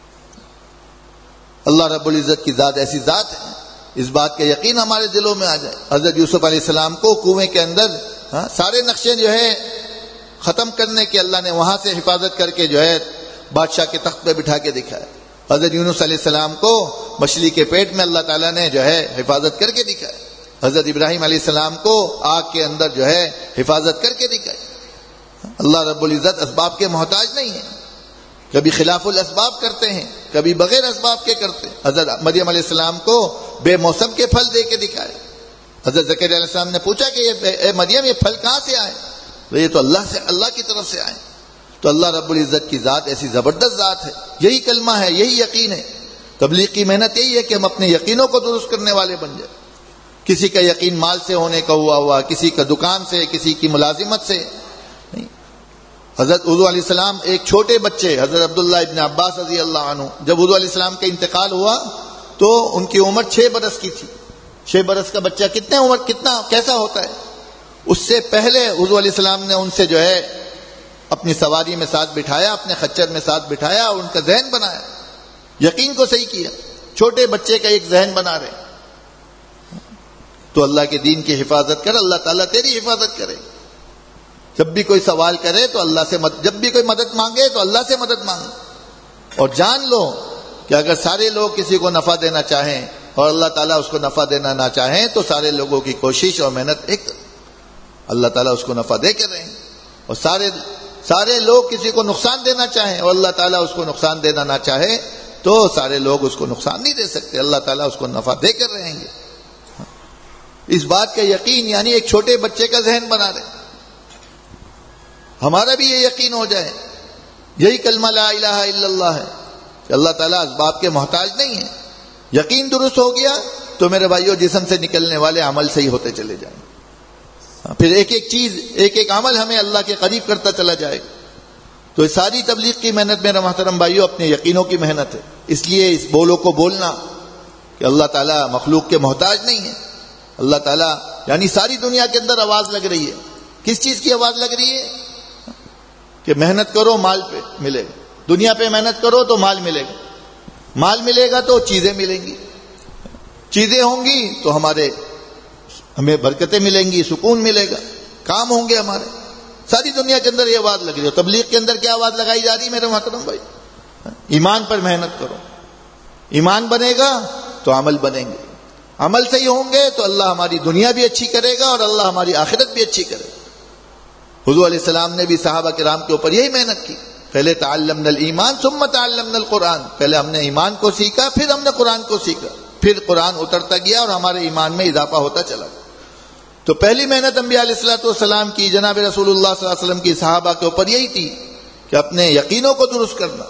اللہ رب العزت کی ذات ایسی ذات ہے, اس بات کا یقین ہمارے دلوں میں آ جائے. حضرت یوسف علیہ السلام کو کنویں کے اندر ہاں سارے نقشے جو ہے ختم کرنے کے اللہ نے وہاں سے حفاظت کر کے جو ہے بادشاہ کے تخت پہ بٹھا کے دکھایا. حضرت یونس علیہ السلام کو مچھلی کے پیٹ میں اللہ تعالیٰ نے جو ہے حفاظت کر کے دکھایا. حضرت ابراہیم علیہ السلام کو آگ کے اندر جو ہے حفاظت کر کے دکھائی. اللہ رب العزت اسباب کے محتاج نہیں ہے. کبھی خلاف الاسباب کرتے ہیں, کبھی بغیر اسباب کے کرتے ہیں. حضرت مریم علیہ السلام کو بے موسم کے پھل دے کے دکھائے. حضرت زکریا علیہ السلام نے پوچھا کہ یہ اے مریم یہ پھل کہاں سے آئے؟ تو یہ تو اللہ سے, اللہ کی طرف سے آئے. تو اللہ رب العزت کی ذات ایسی زبردست ذات ہے. یہی کلمہ ہے, یہی یقین ہے. تبلیغ کی محنت یہی ہے کہ ہم اپنے یقینوں کو درست کرنے والے بن جائیں. کسی کا یقین مال سے ہونے کا ہوا ہوا, کسی کا دکان سے, کسی کی ملازمت سے نہیں. حضرت حضور علیہ السلام ایک چھوٹے بچے حضرت عبداللہ ابن عباس رضی اللہ عنہ, جب حضور علیہ السلام کا انتقال ہوا تو ان کی عمر چھ برس کی تھی. چھ برس کا بچہ کتنے عمر کتنا کیسا ہوتا ہے؟ اس سے پہلے حضور علیہ السلام نے ان سے جو ہے اپنی سواری میں ساتھ بٹھایا, اپنے خچر میں ساتھ بٹھایا اور ان کا ذہن بنایا, یقین کو صحیح کیا. چھوٹے بچے کا ایک ذہن بنا رہے. تو اللہ کے دین کی حفاظت کر, اللہ تعالیٰ تیری حفاظت کرے. جب بھی کوئی سوال کرے تو اللہ سے مد... جب بھی کوئی مدد مانگے تو اللہ سے مدد مانگے. اور جان لو کہ اگر سارے لوگ کسی کو نفع دینا چاہیں اور اللہ تعالیٰ اس کو نفع دینا نہ چاہیں تو سارے لوگوں کی کوشش اور محنت ایک, اللہ تعالیٰ اس کو نفع دے کے رہیں. اور سارے سارے لوگ کسی کو نقصان دینا چاہیں اور اللہ تعالیٰ اس کو نقصان دینا نہ چاہے تو سارے لوگ اس کو نقصان نہیں دے سکتے. اللہ تعالیٰ اس کو نفع دے کر رہیں گے. اس بات کا یقین, یعنی ایک چھوٹے بچے کا ذہن بنا رہے. ہمارا بھی یہ یقین ہو جائے. یہی کلمہ لا الہ الا اللہ ہے کہ اللہ تعالیٰ اسباب کے محتاج نہیں ہے. یقین درست ہو گیا تو میرے بھائیوں جسم سے نکلنے والے عمل صحیح ہوتے چلے جائیں. پھر ایک ایک چیز, ایک ایک عمل ہمیں اللہ کے قریب کرتا چلا جائے. تو ساری تبلیغ کی محنت میرا محترم بھائیوں اپنے یقینوں کی محنت ہے. اس لیے اس بولوں کو بولنا کہ اللہ تعالیٰ مخلوق کے محتاج نہیں ہے. اللہ تعالیٰ یعنی ساری دنیا کے اندر آواز لگ رہی ہے. کس چیز کی آواز لگ رہی ہے؟ کہ محنت کرو مال پہ ملے گا. دنیا پہ محنت کرو تو مال ملے گا. مال ملے گا تو چیزیں ملیں گی. چیزیں ہوں گی تو ہمارے ہمیں برکتیں ملیں گی, سکون ملے گا, کام ہوں گے ہمارے. ساری دنیا کے اندر یہ آواز لگ رہی ہے. تبلیغ کے اندر کیا آواز لگائی جا رہی ہے میرے محترم بھائی؟ ایمان پر محنت کرو. ایمان بنے گا تو عمل بنیں گے. عمل صحیح ہوں گے تو اللہ ہماری دنیا بھی اچھی کرے گا اور اللہ ہماری آخرت بھی اچھی کرے گا. حضور علیہ السلام نے بھی صحابہ کرام کے اوپر یہی محنت کی. پہلے تعلمنا الایمان ثم تعلمنا القرآن. پہلے ہم نے ایمان کو سیکھا, پھر ہم نے قرآن کو سیکھا, پھر قرآن اترتا گیا اور ہمارے ایمان میں اضافہ ہوتا چلا گیا. تو پہلی محنت انبیاء علیہ الصلوۃ والسلام کی, جناب رسول اللہ صلی اللہ علیہ وسلم کی صحابہ کے اوپر یہی تھی کہ اپنے یقینوں کو درست کرنا.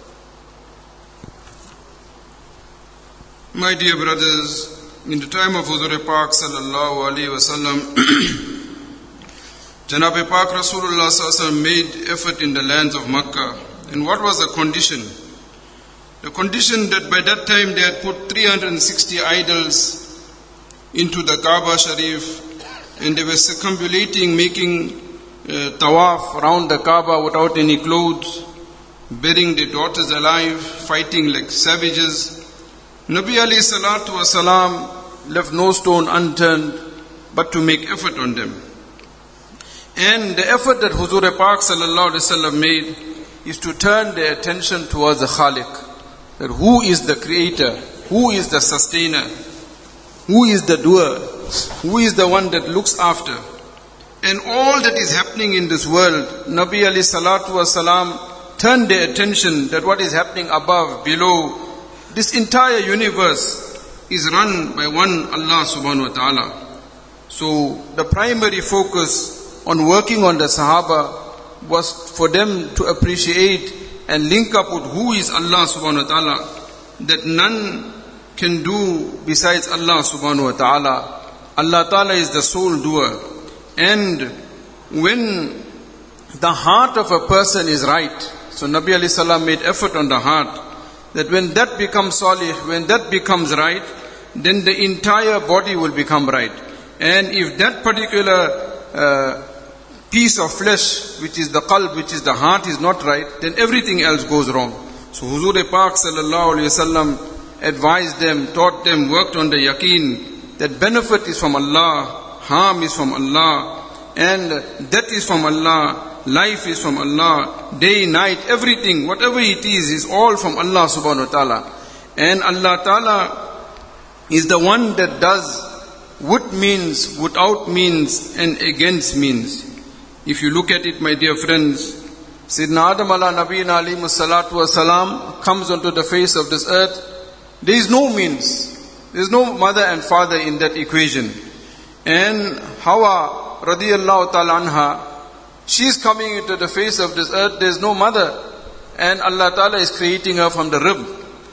My dear brothers, in the time of Huzur Pak sallallahu alaihi wasallam, Janab Pak Rasulullah sallallahu alaihi wasallam made effort in the lands of Makkah. And what was the condition? The condition that by that time they had put three hundred sixty idols into the Kaaba Sharif, and they were circumambulating, making uh, tawaf around the Kaaba without any clothes, burying their daughters alive, fighting like savages. Nabi alayhi salatu wasalam left no stone unturned but to make effort on them. And the effort that Huzur Pak sallallahu alaihi wasallam made is to turn their attention towards the Khaliq. That who is the creator? Who is the sustainer? Who is the doer? Who is the one that looks after? And all that is happening in this world, Nabi alayhi salatu wasalam turned their attention that what is happening above, below, this entire universe is run by one Allah subhanahu wa ta'ala. So the primary focus on working on the Sahaba was for them to appreciate and link up with who is Allah subhanahu wa ta'ala, that none can do besides Allah subhanahu wa ta'ala. Allah ta'ala is the sole doer. And when the heart of a person is right, so Nabi alayhi salam made effort on the heart, that when that becomes salih, when that becomes right, then the entire body will become right. And if that particular uh, piece of flesh, which is the qalb, which is the heart, is not right, then everything else goes wrong. So Huzur Pak sallallahu alayhi wasallam advised them, taught them, worked on the yaqeen, that benefit is from Allah, harm is from Allah, and death is from Allah, life is from Allah, day, night, everything, whatever it is, is all from Allah subhanahu wa ta'ala. And Allah ta'ala is the one that does with means, without means, and against means. If you look at it, my dear friends, Sayyidina Adam ala Nabiyina alayhi salatu wa salam comes onto the face of this earth. There is no means. There is no mother and father in that equation. And Hawa radiyallahu ta'ala anha, she is coming into the face of this earth. There is no mother. And Allah ta'ala is creating her from the rib.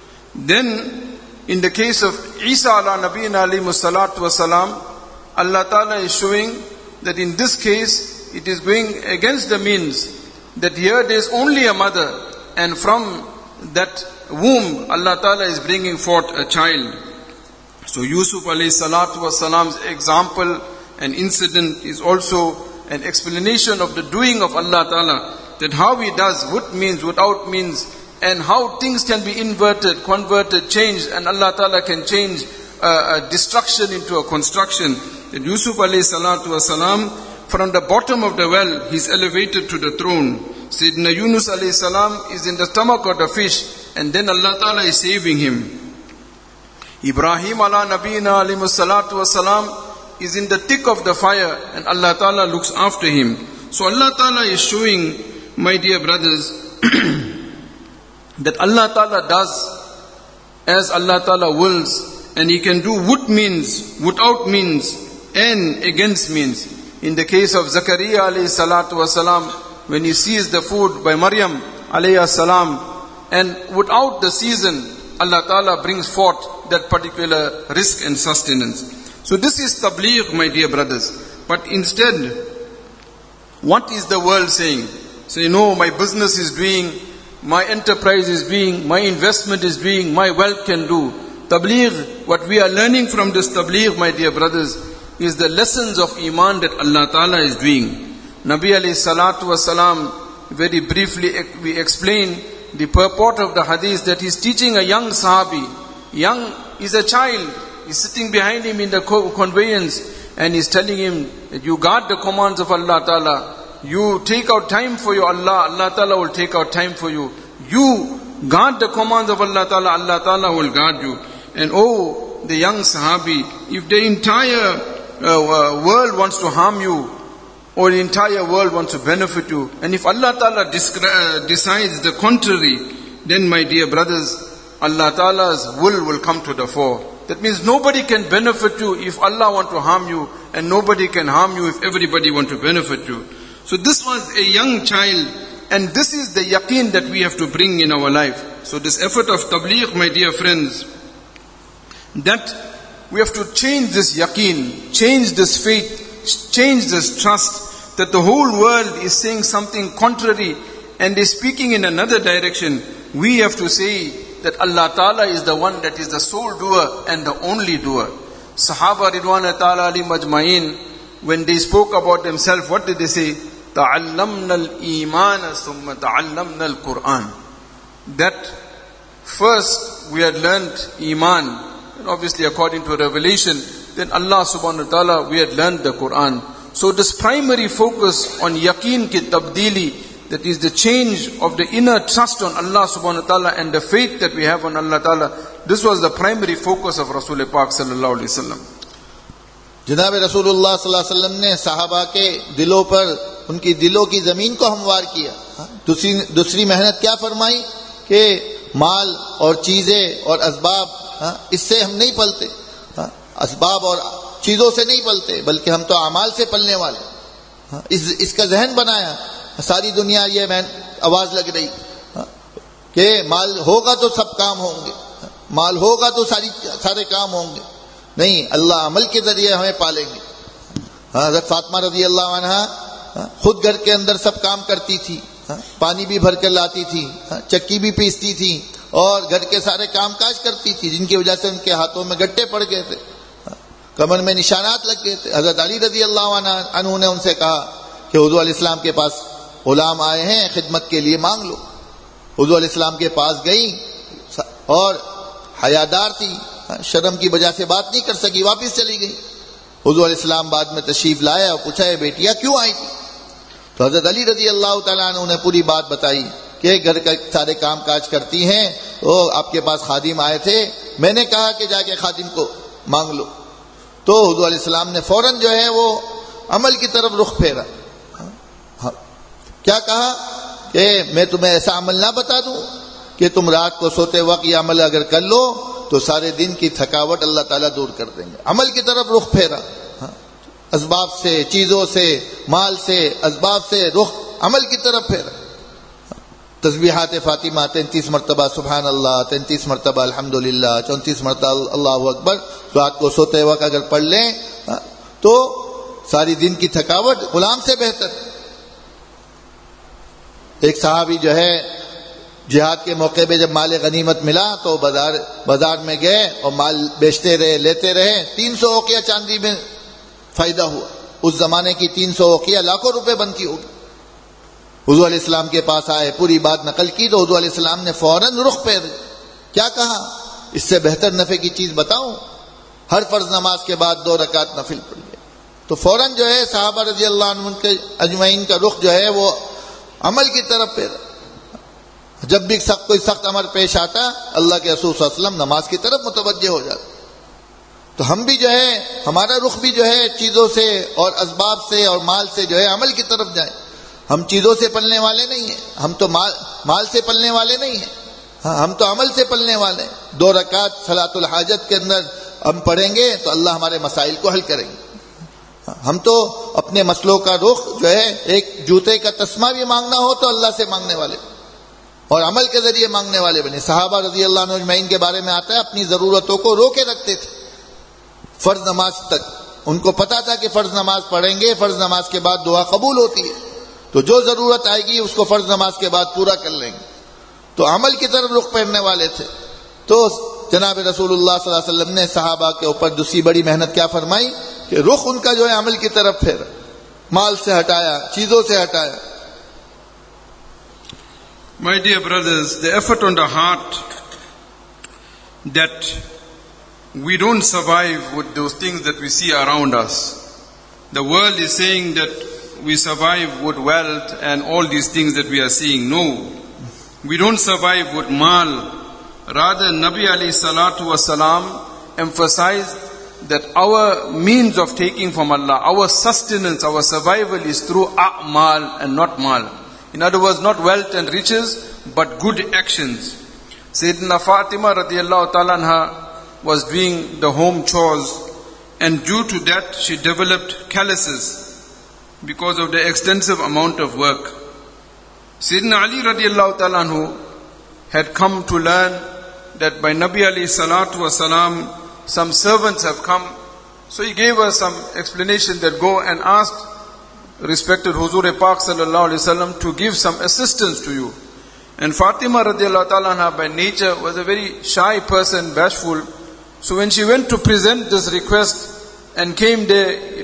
Then, in the case of Isa ala Nabiyina alayhi salatu wa salam, Allah ta'ala is showing that in this case, it is going against the means. That here there is only a mother. And from that womb, Allah ta'ala is bringing forth a child. So Yusuf alayhi salatu wa salam's example and incident is also an explanation of the doing of Allah ta'ala. That how He does, with means, without means, and how things can be inverted, converted, changed, and Allah ta'ala can change uh, a destruction into a construction. That Yusuf alayhi salatu wa salam, from the bottom of the well, he's elevated to the throne. Sayyidina Yunus alayhi salam is in the stomach of the fish, and then Allah ta'ala is saving him. Ibrahim ala Nabiyina alayhi salatu wa salam is in the thick of the fire, and Allah ta'ala looks after him. So Allah ta'ala is showing, my dear brothers, that Allah ta'ala does as Allah ta'ala wills, and He can do with means, without means, and against means. In the case of Zakaria alayhi salatu wasalam, when he sees the food by Maryam alayhi salam, and without the season, Allah ta'ala brings forth that particular risk and sustenance. So this is tabligh, my dear brothers. But instead, what is the world saying? Say, no, my business is doing, my enterprise is doing, my investment is doing, my wealth can do. Tabligh, what we are learning from this tabligh, my dear brothers, is the lessons of Iman that Allah Ta'ala is doing. Nabi alayhi salatu wasalam, very briefly we explain the purport of the hadith, that he's teaching a young sahabi. Young is a child. He's sitting behind him in the conveyance, and he's telling him that you guard the commands of Allah Ta'ala. You take out time for your Allah, Allah Ta'ala will take out time for you. You guard the commands of Allah Ta'ala, Allah Ta'ala will guard you. And oh, the young sahabi, if the entire uh, uh, world wants to harm you, or the entire world wants to benefit you, and if Allah Ta'ala uh, decides the contrary, then my dear brothers, Allah Ta'ala's will will come to the fore. That means nobody can benefit you if Allah want to harm you, and nobody can harm you if everybody want to benefit you. So this was a young child, and this is the yaqeen that we have to bring in our life. So this effort of tabligh, my dear friends, that we have to change this yaqeen, change this faith, change this trust, that the whole world is saying something contrary and is speaking in another direction. We have to say that Allah Ta'ala is the one that is the sole doer and the only doer. Sahaba Ridwan Ta'ala Ali Majma'in, when they spoke about themselves, what did they say? تَعَلَّمْنَا الْإِيمَانَ ثُمَّ تَعَلَّمْنَا الْقُرْآنَ. That first we had learned Iman, and obviously according to revelation, then Allah subhanahu wa ta'ala, we had learned the Quran. So this primary focus on yaqeen ki tabdili, that is the change of the inner trust on Allah subhanahu wa ta'ala and the faith that we have on Allah ta'ala, this was the primary focus of Rasul Pak sallallahu alayhi wa sallam. جناب رسول اللہ صلی اللہ علیہ وسلم نے صحابہ کے دلوں پر ان کی دلوں کی زمین کو ہموار کیا. دوسری دوسری محنت کیا فرمائی کہ مال اور چیزیں اور اسباب اس سے ہم نہیں پلتے, اسباب اور چیزوں سے نہیں پلتے, بلکہ ہم تو اعمال سے پلنے والے. اس اس کا ذہن بنایا. ساری دنیا یہ میں آواز لگ رہی کہ مال ہوگا تو سب کام ہوں گے, مال ہوگا تو ساری سارے کام ہوں گے. نہیں, اللہ عمل کے ذریعے ہمیں پالیں گے. حضرت فاطمہ رضی اللہ عنہا خود گھر کے اندر سب کام کرتی تھی, پانی بھی بھر کر لاتی تھی, چکی بھی پیستی تھی اور گھر کے سارے کام کاج کرتی تھی, جن کی وجہ سے ان کے ہاتھوں میں گٹے پڑ گئے تھے, کمر میں نشانات لگ گئے تھے. حضرت علی رضی اللہ عنہ نے ان سے کہا کہ حضور علیہ السلام کے پاس غلام آئے ہیں, خدمت کے لیے مانگ لو. حضور علیہ السلام کے پاس گئی اور حیادار تھی, شرم کی وجہ سے بات نہیں کر سکی, واپس چلی گئی. حضور علیہ السلام بعد میں تشریف لائے اور پوچھا, بیٹیا کیوں آئی تھی؟ تو حضرت علی رضی اللہ تعالیٰ عنہ نے پوری بات بتائی کہ گھر کا سارے کام کاج کرتی ہیں, تو آپ کے پاس خادم آئے تھے, میں نے کہا کہ جا کے خادم کو مانگ لو. تو حضور علیہ السلام نے فوراً جو ہے وہ عمل کی طرف رخ پھیرا. کیا کہا کہ میں تمہیں ایسا عمل نہ بتا دوں کہ تم رات کو سوتے وقت یہ عمل اگر کر لو تو سارے دن کی تھکاوٹ اللہ تعالیٰ دور کر دیں گے. عمل کی طرف رخ پھیرا, اسباب سے, چیزوں سے, مال سے, اسباب سے رخ عمل کی طرف پھیرا. تسبیحات فاطمہ تینتیس مرتبہ سبحان اللہ, تینتیس مرتبہ الحمدللہ, چونتیس مرتبہ اللہ اکبر رات کو سوتے وقت اگر پڑھ لیں تو ساری دن کی تھکاوٹ غلام سے بہتر. ایک صحابی جو ہے جہاد کے موقع پہ جب مال غنیمت ملا تو بازار بازار میں گئے اور مال بیچتے رہے, لیتے رہے. تین سو اوقیہ چاندی میں فائدہ ہوا. اس زمانے کی تین سو اوقیہ لاکھوں روپے بنتی ہوگی. حضور علیہ السلام کے پاس آئے, پوری بات نقل کی تو حضور علیہ السلام نے فوراً رخ پہ کیا کہا, اس سے بہتر نفع کی چیز بتاؤں, ہر فرض نماز کے بعد دو رکعت نفل پڑھ لے. تو فوراً جو ہے صحابہ رضی اللہ عنہ کے اجمعین کا رخ جو ہے وہ عمل کی طرف پہ. جب بھی سخت کوئی سخت امر پیش آتا اللہ کے رسول صلی اللہ علیہ وسلم نماز کی طرف متوجہ ہو جاتے. تو ہم بھی جو ہے ہمارا رخ بھی جو ہے چیزوں سے اور اسباب سے اور مال سے جو ہے عمل کی طرف جائیں. ہم چیزوں سے پلنے والے نہیں ہیں, ہم تو مال مال سے پلنے والے نہیں ہیں, ہم تو عمل سے پلنے والے ہیں. دو رکعت صلاۃ الحاجت کے اندر ہم پڑھیں گے تو اللہ ہمارے مسائل کو حل کریں گے. ہم تو اپنے مسئلوں کا رخ جو ہے, ایک جوتے کا تسمہ بھی مانگنا ہو تو اللہ سے مانگنے والے اور عمل کے ذریعے مانگنے والے بنے. صحابہ رضی اللہ عنہ اجمعین کے بارے میں آتا ہے اپنی ضرورتوں کو رو کے رکھتے تھے فرض نماز تک. ان کو پتا تھا کہ فرض نماز پڑھیں گے, فرض نماز کے بعد دعا قبول ہوتی ہے, تو جو ضرورت آئے گی اس کو فرض نماز کے بعد پورا کر لیں گے. تو عمل کی طرف رخ پھیرنے والے تھے. تو جناب رسول اللہ صلی اللہ علیہ وسلم نے صحابہ کے اوپر دوسری بڑی محنت کیا فرمائی کہ رخ ان کا جو ہے عمل کی طرف پھیرا, مال سے ہٹایا, چیزوں سے ہٹایا. My dear brothers, the effort on the heart that we don't survive with those things that we see around us. The world is saying that we survive with wealth and all these things that we are seeing. No, we don't survive with mal. Rather, Nabi alayhi salatu wasalam emphasized that our means of taking from Allah, our sustenance, our survival is through a'mal and not mal. In other words, not wealth and riches, but good actions. Sayyidina Fatima radiallahu ta'ala anha was doing the home chores, and due to that she developed calluses because of the extensive amount of work. Sayyidina Ali radiallahu ta'ala anhu had come to learn that by Nabi alayhi salatu wasalam some servants have come. So he gave us some explanation that go and ask respected Huzur Pak sallallahu alaihi wasallam to give some assistance to you. And Fatima radiallahu ta'ala anha by nature was a very shy person, bashful. So when she went to present this request and came there, it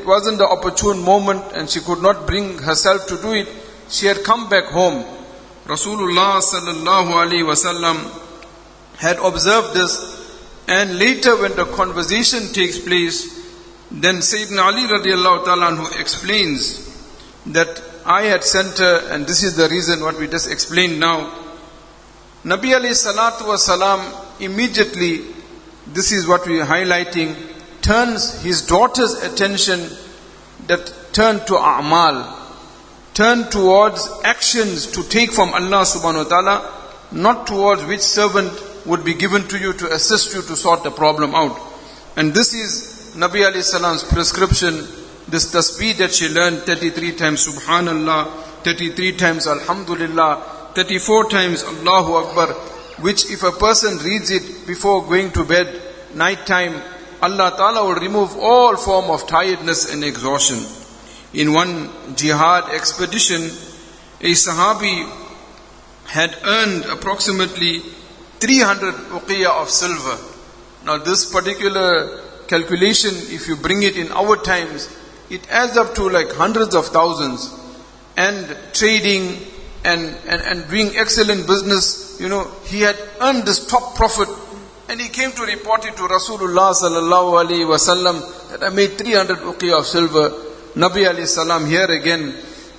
it wasn't the opportune moment and she could not bring herself to do it, she had come back home. Rasulullah sallallahu alaihi wasallam had observed this, and later when the conversation takes place, then Sayyidina Ali radiallahu ta'ala anhu explains that I had sent her, and this is the reason what we just explained now. Nabi alayhi salatu was salam immediately, this is what we are highlighting, turns his daughter's attention, that turned to a'mal, turned towards actions to take from Allah subhanahu wa ta'ala, not towards which servant would be given to you to assist you to sort the problem out. And this is Nabi alayhi salam's prescription, this tasbih that she learned thirty-three times Subhanallah, thirty-three times Alhamdulillah, thirty-four times Allahu Akbar, which if a person reads it before going to bed, night time, Allah Ta'ala will remove all form of tiredness and exhaustion. In one jihad expedition, a Sahabi had earned approximately three hundred uqiyah of silver. Now this particular calculation, if you bring it in our times, it adds up to like hundreds of thousands. And trading and, and, and doing excellent business, you know, he had earned this top profit, and he came to report it to Rasulullah sallallahu alaihi wasallam that I made three hundred uqiyah of silver. Nabi alayhi salam here again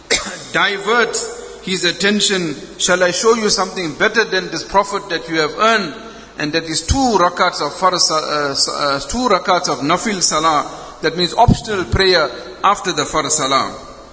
diverts his attention. Shall I show you something better than this profit that you have earned? And that is two rakats of farz, uh, uh, two rakats of nafil salah. That means optional prayer after the farz salah.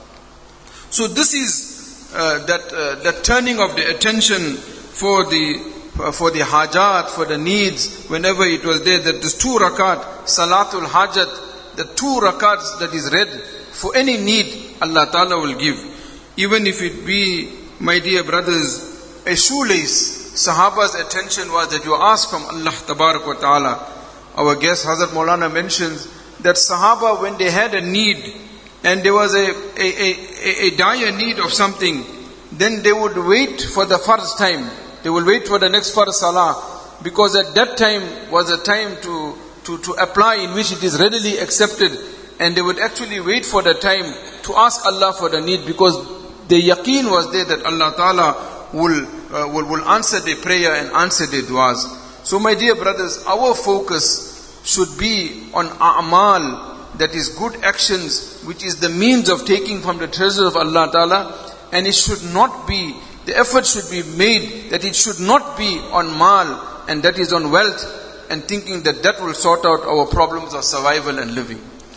So this is uh, that uh, that turning of the attention for the uh, for the hajat, for the needs, whenever it was there, that this two rakat, salatul hajat, the two rakats that is read for any need, Allah Ta'ala will give. Even if it be, my dear brothers, a shoelace, Sahaba's attention was that you ask from Allah Tabarak wa Ta'ala. Our guest Hazrat Maulana mentions that Sahaba, when they had a need and there was a, a, a, a dire need of something, then they would wait for the farz time. They will wait for the next farz salah, because at that time was a time to, to, to apply in which it is readily accepted, and they would actually wait for the time to ask Allah for the need, because the yaqeen was there that Allah Ta'ala will, uh, will, will answer their prayer and answer their du'as. So my dear brothers, our focus should be on a'mal, that is good actions, which is the means of taking from the treasure of Allah Ta'ala, and it should not be, the effort should be made that it should not be on mal, and that is on wealth, and thinking that that will sort out our problems of survival and living.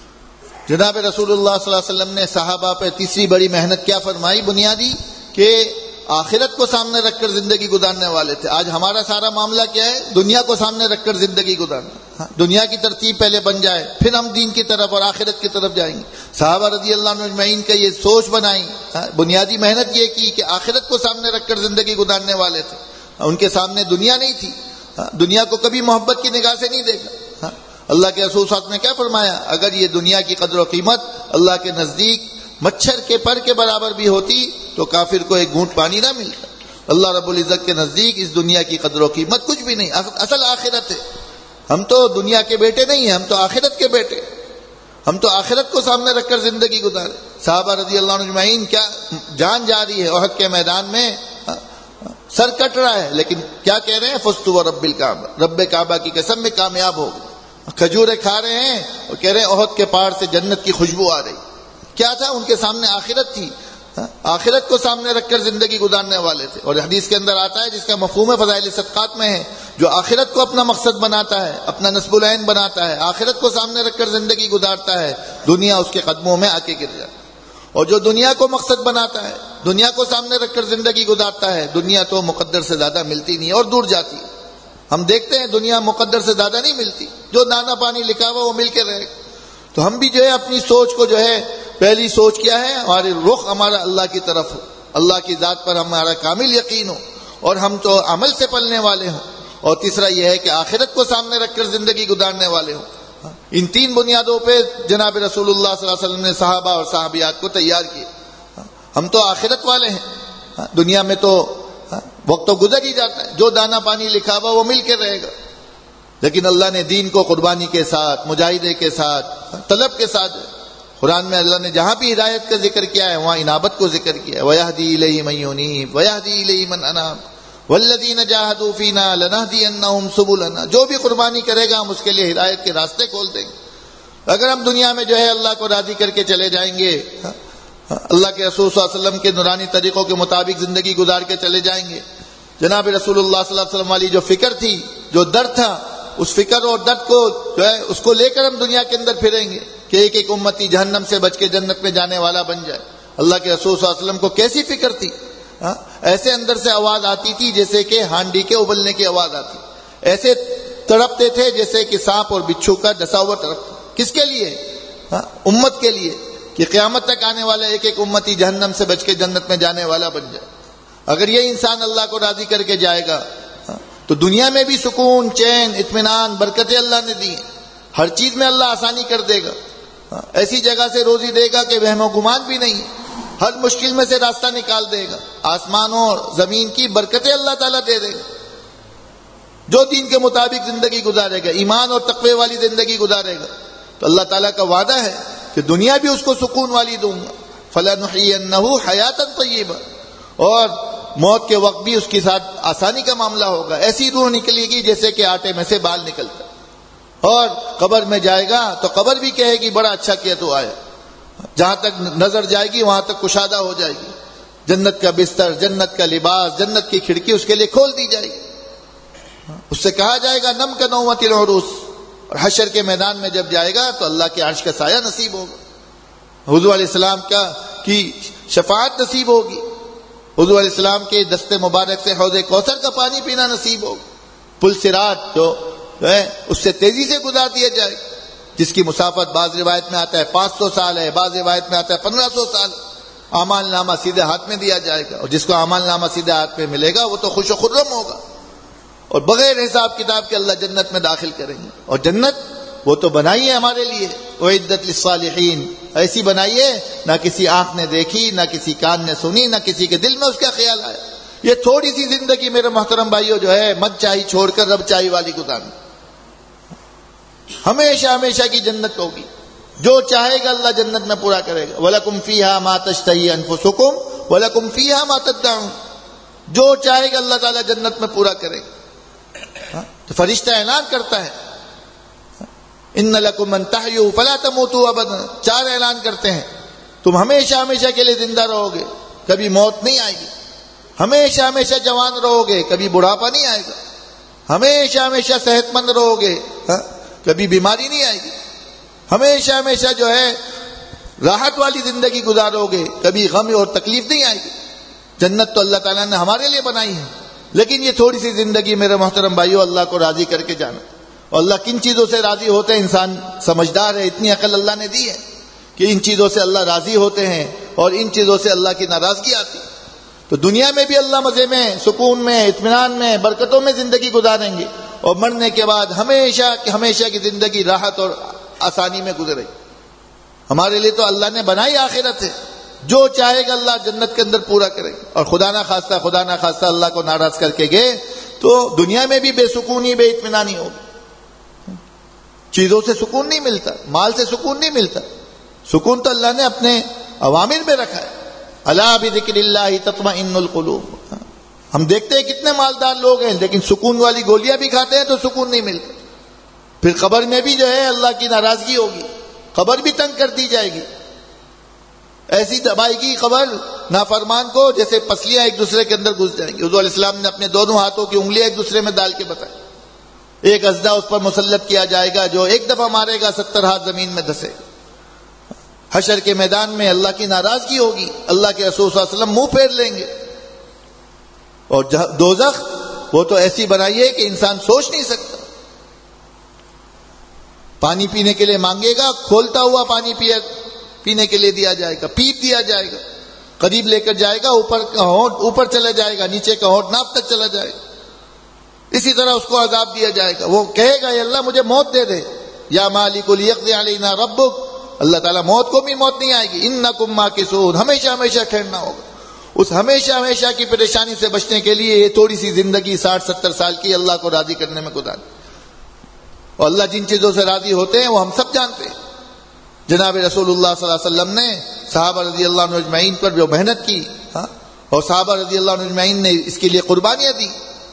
जनाब रसूलुल्लाह सल्लल्लाहु अलैहि वसल्लम ने सहाबा पे तीसरी बड़ी मेहनत क्या फरमाई बुनियादी, कि आखिरत को सामने रखकर जिंदगी गुजारने वाले थे। आज हमारा सारा मामला क्या है? दुनिया को सामने रखकर जिंदगी गुजारना। हाँ, दुनिया की तरतीब पहले बन जाए, फिर हम दीन की तरफ और आखिरत की तरफ जाएंगे। सहाबा रज़ी अल्लाह अन्हुम अजमईन का ये सोच बनाई, हाँ, बुनियादी मेहनत ये की कि आखिरत को सामने रखकर जिंदगी गुजारने वाले थे। उनके सामने दुनिया नहीं थी, हाँ, दुनिया को कभी मोहब्बत की निगाह से नहीं देखा। हाँ, अल्लाह के रसूल साहब ने क्या फरमाया? अगर ये दुनिया की कदर और कीमत अल्लाह के नजदीक मच्छर के पर के बराबर भी होती तो काफिर को एक घूंट पानी ना मिलता। अल्लाह रब्बुल इज्जत के नजदीक इस दुनिया की कदर और कीमत कुछ भी नहीं, असल आखिरत है। हम तो दुनिया के बेटे नहीं हैं, हम तो आखिरत के बेटे। हम तो आखिरत को सामने रखकर जिंदगी गुजारे। साहबा रज़ी अल्लाह अन्हुम अजमईन, क्या जान जा रही है ओहद के मैदान में, सर कट रहा है, लेकिन क्या कह रहे हैं? फुस्तु व रब्बिल काबा, रब्बे काबा की कसम में कामयाब हो गए। खजूरें खा रहे हैं और कह रहे हैं ओहद के पहाड़ से जन्नत की खुशबू आ रही। क्या था? उनके सामने आखिरत थी। आखिरत को सामने रखकर जिंदगी गुजारने वाले थे। और हदीस के अंदर आता है, जिसका मफहूम फज़ाइल सदक़ात में है, जो आखिरत को अपना मकसद बनाता है, अपना नस्बुल ऐन बनाता है, आखिरत को सामने रखकर जिंदगी गुजारता है, दुनिया उसके कदमों में आके गिर जाती। और जो दुनिया को मकसद बनाता है, दुनिया को सामने रखकर जिंदगी गुजारता है, दुनिया तो मुकद्दर से ज्यादा मिलती नहीं और दूर जाती है। हम देखते हैं दुनिया मुकद्दर से ज्यादा नहीं मिलती, जो दाना पानी लिखा हुआ वो मिल के रहेगा। तो हम भी जो है अपनी सोच को जो है, पहली सोच क्या है? हमारे रुख हमारा अल्लाह की तरफ हो, अल्लाह की जात पर हमारा कामिल यकीन हो, और हम तो अमल से पलने वाले हों। और तीसरा यह है कि आखिरत को सामने रखकर जिंदगी गुजारने वाले हों। इन तीन बुनियादों पे जनाब रसूलुल्लाह सल्लल्लाहु अलैहि वसल्लम ने सहाबा और सहाबियात को तैयार किया। हम तो आखिरत वाले हैं, दुनिया में तो वक्त तो गुजर ही जाता है, जो दाना पानी लिखा हुआ वो मिल के रहेगा। लेकिन अल्लाह ने दीन को कुर्बानी के साथ, मुजाहिदे के साथ, तलब के साथ قرآن میں اللہ نے جہاں بھی ہدایت کا ذکر کیا ہے وہاں انابت کو ذکر کیا ہے. وَيَهْدِي إِلَيْهِ مَن يُنِيبُ وَيَهْدِي إِلَيْهِ مَنْ أَنَابَ وَالَّذِينَ جَاهَدُوا فِينَا لَنَهْدِيَنَّهُمْ سُبُلَنَا. جو بھی قربانی کرے گا ہم اس کے لیے ہدایت کے راستے کھول دیں گے. اگر ہم دنیا میں جو ہے اللہ کو راضی کر کے چلے جائیں گے, اللہ کے رسول صلی اللہ علیہ وسلم کے نورانی طریقوں کے مطابق زندگی گزار کے چلے جائیں گے, جناب رسول اللہ صلی اللہ علیہ وسلم والی جو فکر تھی, جو درد تھا, اس فکر اور درد کو جو ہے اس کو لے کر ہم دنیا کے اندر پھریں گے کہ ایک ایک امتی جہنم سے بچ کے جنت میں جانے والا بن جائے. اللہ کے رسول صلی اللہ علیہ وسلم کو کیسی فکر تھی, ایسے اندر سے آواز آتی تھی جیسے کہ ہانڈی کے ابلنے کی آواز آتی, ایسے تڑپتے تھے جیسے کہ سانپ اور بچھو کا ڈسا ہوا تڑپتا. کس کے لیے؟ امت کے لیے, کہ قیامت تک آنے والا ایک ایک امتی جہنم سے بچ کے جنت میں جانے والا بن جائے. اگر یہ انسان اللہ کو راضی کر کے جائے گا تو دنیا میں بھی سکون, چین, اطمینان, برکتیں اللہ نے دی. ہر چیز میں اللہ آسانی کر دے گا, ایسی جگہ سے روزی دے گا کہ وہم و گمان بھی نہیں, ہر مشکل میں سے راستہ نکال دے گا. آسمانوں اور زمین کی برکتیں اللہ تعالیٰ دے دے گا. جو دین کے مطابق زندگی گزارے گا, ایمان اور تقوی والی زندگی گزارے گا, تو اللہ تعالیٰ کا وعدہ ہے کہ دنیا بھی اس کو سکون والی دوں گا. فَلَنُحْيِيَنَّهُ حَيَاةً طَيِّبَةً, اور موت کے وقت بھی اس کے ساتھ آسانی کا معاملہ ہوگا. ایسی روح نکلے گی جیسے کہ آٹے میں سے بال نکلتا. اور قبر میں جائے گا تو قبر بھی کہے گی بڑا اچھا کیا تو آیا. جہاں تک نظر جائے گی وہاں تک کشادہ ہو جائے گی. جنت کا بستر, جنت کا لباس, جنت کی کھڑکی اس کے لیے کھول دی جائے گی. اس سے کہا جائے گا نم کا نومت العروس. اور حشر کے میدان میں جب جائے گا تو اللہ کے عرش کا سایہ نصیب ہوگا, حضور علیہ السلام کا کی شفاعت نصیب ہوگی, حضور علیہ السلام کے دست مبارک سے حوض کوثر کا پانی پینا نصیب ہوگا. پل صراط جو ہے اس سے تیزی سے گزار دیا جائے, جس کی مسافت بعض روایت میں آتا ہے پانچ سو سال ہے, بعض روایت میں آتا ہے پندرہ سو سال. اعمال نامہ سیدھے ہاتھ میں دیا جائے گا, اور جس کو اعمال نامہ سیدھے ہاتھ میں ملے گا وہ تو خوش و خرم ہوگا, اور بغیر حساب کتاب کے اللہ جنت میں داخل کریں گے. اور جنت وہ تو بنائی ہے ہمارے لیے, اعدت للصالحین, ایسی بنائی ہے نہ کسی آنکھ نے دیکھی, نہ کسی کان نے سنی, نہ کسی کے دل میں اس کا خیال آیا. یہ تھوڑی سی زندگی میرے محترم بھائیوں جو ہے مت چاہی چھوڑ کر رب چاہی والی گزارنا. ہمیشہ ہمیشہ کی جنت ہوگی. جو چاہے گا اللہ جنت میں پورا کرے گا. وَلَكُمْ فِيهَا مَا تَشْتَهِي أَنفُسُكُمْ وَلَكُمْ فِيهَا مَا تَدَّعُونَ. جو چاہے گا اللہ تعالیٰ جنت میں پورا کرے گا. تو فرشتہ اعلان کرتا ہے ان لکم ان تحیوا فلا تموتوا ابدا. چار اعلان کرتے ہیں تم ہمیشہ ہمیشہ کے لیے زندہ رہو گے, کبھی موت نہیں آئے گی. ہمیشہ ہمیشہ جوان رہو گے, کبھی بڑھاپا نہیں آئے گا. ہمیشہ ہمیشہ صحت مند رہو گے, کبھی بیماری نہیں آئے گی. ہمیشہ ہمیشہ جو ہے راحت والی زندگی گزارو گے, کبھی غم اور تکلیف نہیں آئے گی. جنت تو اللہ تعالیٰ نے ہمارے لیے بنائی ہے, لیکن یہ تھوڑی سی زندگی میرے محترم بھائیوں اللہ کو راضی کر کے جانا. اور اللہ کن چیزوں سے راضی ہوتے ہیں, انسان سمجھدار ہے, اتنی عقل اللہ نے دی ہے کہ ان چیزوں سے اللہ راضی ہوتے ہیں اور ان چیزوں سے اللہ کی ناراضگی آتی. تو دنیا میں بھی اللہ مزے میں, سکون میں, اطمینان میں, برکتوں میں زندگی گزاریں گے, اور مرنے کے بعد ہمیشہ ہمیشہ کی زندگی راحت اور آسانی میں گزرے. ہمارے لیے تو اللہ نے بنائی آخرت ہے, جو چاہے گا اللہ جنت کے اندر پورا کرے گا. اور خدا نہ خواستہ خدا نہ خواستہ اللہ کو ناراض کر کے گئے تو دنیا میں بھی بے سکونی, بے اطمینانی ہوگی. چیزوں سے سکون نہیں ملتا, مال سے سکون نہیں ملتا. سکون تو اللہ نے اپنے اوامر میں رکھا ہے. الا بذکر اللہ تطمئن القلوب. ہم دیکھتے ہیں کتنے مالدار لوگ ہیں لیکن سکون والی گولیاں بھی کھاتے ہیں تو سکون نہیں ملتا. پھر قبر میں بھی جو ہے اللہ کی ناراضگی ہوگی, قبر بھی تنگ کر دی جائے گی. ایسی دبائے گی قبر نافرمان کو جیسے پسلیاں ایک دوسرے کے اندر گھس جائیں گی. حضور علیہ السلام نے اپنے دونوں ہاتھوں کی انگلیاں ایک دوسرے میں ڈال کے بتائی. ایک اژدھا اس پر مسلط کیا جائے گا جو ایک دفعہ مارے گا ستر ہاتھ زمین میں دھسے. حشر کے میدان میں اللہ کی ناراضگی ہوگی, اللہ کے رسول صلی اللہ علیہ وسلم منہ پھیر لیں گے. اور دوزخ وہ تو ایسی بنائی ہے کہ انسان سوچ نہیں سکتا. پانی پینے کے لیے مانگے گا, کھولتا ہوا پانی پیا پینے کے لیے دیا جائے گا, پیپ دیا جائے گا. قریب لے کر جائے گا, اوپر کا ہونٹ اوپر چلا جائے گا, نیچے کا ہونٹ ناپ تک چلا جائے گا. اسی طرح اس کو عذاب دیا جائے گا. وہ کہے گا یا اللہ مجھے موت دے دے, یا مالک لیقضی علینا ربک. اللہ تعالیٰ موت کو بھی موت نہیں آئے گی. انکم ماکثون, ہمیشہ ہمیشہ ٹھہرنا ہوگا. اس ہمیشہ ہمیشہ کی پریشانی سے بچنے کے لیے یہ تھوڑی سی زندگی ساٹھ ستر سال کی اللہ کو راضی کرنے میں گزار. اور اللہ جن چیزوں سے راضی ہوتے ہیں وہ ہم سب جانتے ہیں. जनाब रसूलुल्लाह सल्लल्लाहु अलैहि वसल्लम ने सहाबा रज़ियल्लाहु अन्हुम अजमईन पर जो मेहनत की, हाँ, और सहाबा रज़ियल्लाहु अन्हुम अजमईन ने इसके लिए कुर्बानियां दी,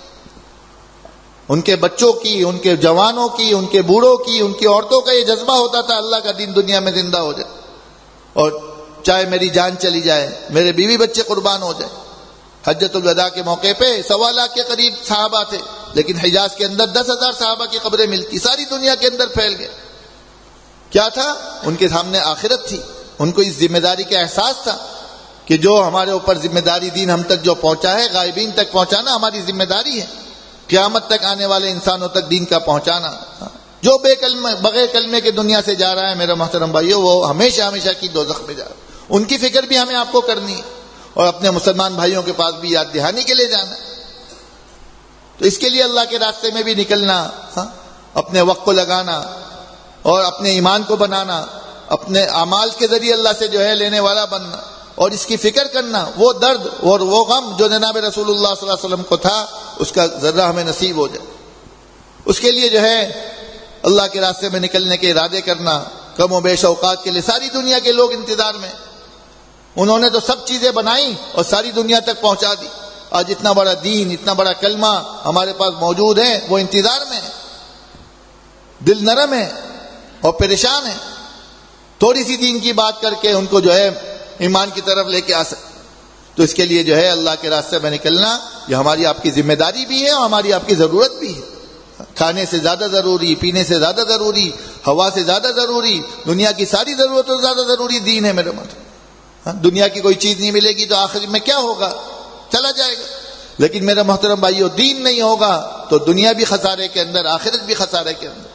उनके बच्चों की, उनके जवानों की, उनके बूढ़ों की, उनकी औरतों का ये जज्बा होता था अल्लाह का दीन दुनिया में जिंदा हो जाए, और चाहे मेरी जान चली जाए, मेरे बीवी बच्चे कुर्बान हो जाए। हज्जतुल वदा के मौके पे सवा लाख के करीब सहाबा थे, लेकिन हिजाज के अंदर दस हजार सहाबा की कब्रें मिलती, सारी दुनिया के अंदर फैल गए। क्या था? उनके सामने आखिरत थी, उनको इस जिम्मेदारी का एहसास था कि जो हमारे ऊपर जिम्मेदारी दीन हम तक जो पहुंचा है, गायबीन तक पहुंचाना हमारी जिम्मेदारी है, क़यामत तक आने वाले इंसानों तक दीन का पहुंचाना। जो बेकलमे बगैर कलमे के दुनिया से जा रहा है मेरे मोहतरम भाइयों, वो हमेशा हमेशा की दोज़ख में जा रहा है। उनकी फिक्र भी हमें आपको करनी है, और अपने मुसलमान भाइयों के पास भी याद दहानी के लिए जाना। तो इसके लिए अल्लाह के रास्ते में भी निकलना, हाँ, अपने वक्त को लगाना और अपने ईमान को बनाना, अपने अमाल के जरिए अल्लाह से जो है लेने वाला बनना, और इसकी फिक्र करना, वो दर्द और वो गम जो जनाब रसूलुल्लाह सल्लल्लाहु अलैहि वसल्लम को था, उसका जर्रा हमें नसीब हो जाए। उसके लिए जो है अल्लाह के रास्ते में निकलने के इरादे करना। कम और बेश औकात के लिए सारी दुनिया के लोग इंतजार में, उन्होंने तो सब चीजें बनाई और सारी दुनिया तक पहुंचा दी। आज इतना बड़ा दीन, इतना बड़ा कलमा हमारे पास मौजूद है, वो इंतजार में है, दिल नरम है और परेशान है। थोड़ी सी दीन की बात करके उनको जो है ईमान की तरफ लेके आ सकते। तो इसके लिए जो है अल्लाह के रास्ते में निकलना ये हमारी आपकी जिम्मेदारी भी है और हमारी आपकी जरूरत भी है। खाने से ज्यादा जरूरी, पीने से ज्यादा जरूरी, हवा से ज्यादा जरूरी, दुनिया की सारी जरूरतों से ज्यादा जरूरी दीन है मेरे मतलब। हाँ, दुनिया की कोई चीज नहीं मिलेगी तो आखिर में क्या होगा, चला जाएगा। लेकिन मेरा मोहतरम भाइयों, दीन नहीं होगा तो दुनिया भी खसारे के अंदर, आखिरत भी खसारे के अंदर।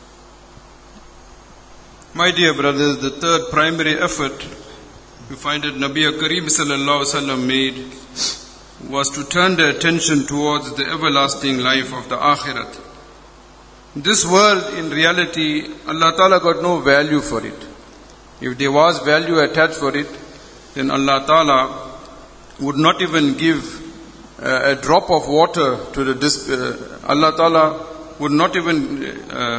My dear brothers, the third primary effort we find that Nabi Kareem sallallahu alaihi wasallam made was to turn their attention towards the everlasting life of the akhirat. This world, in reality, Allah Ta'ala got no value for it. If there was value attached for it, then Allah Ta'ala would not even give uh, a drop of water to the dis- uh, Allah Ta'ala would not even uh,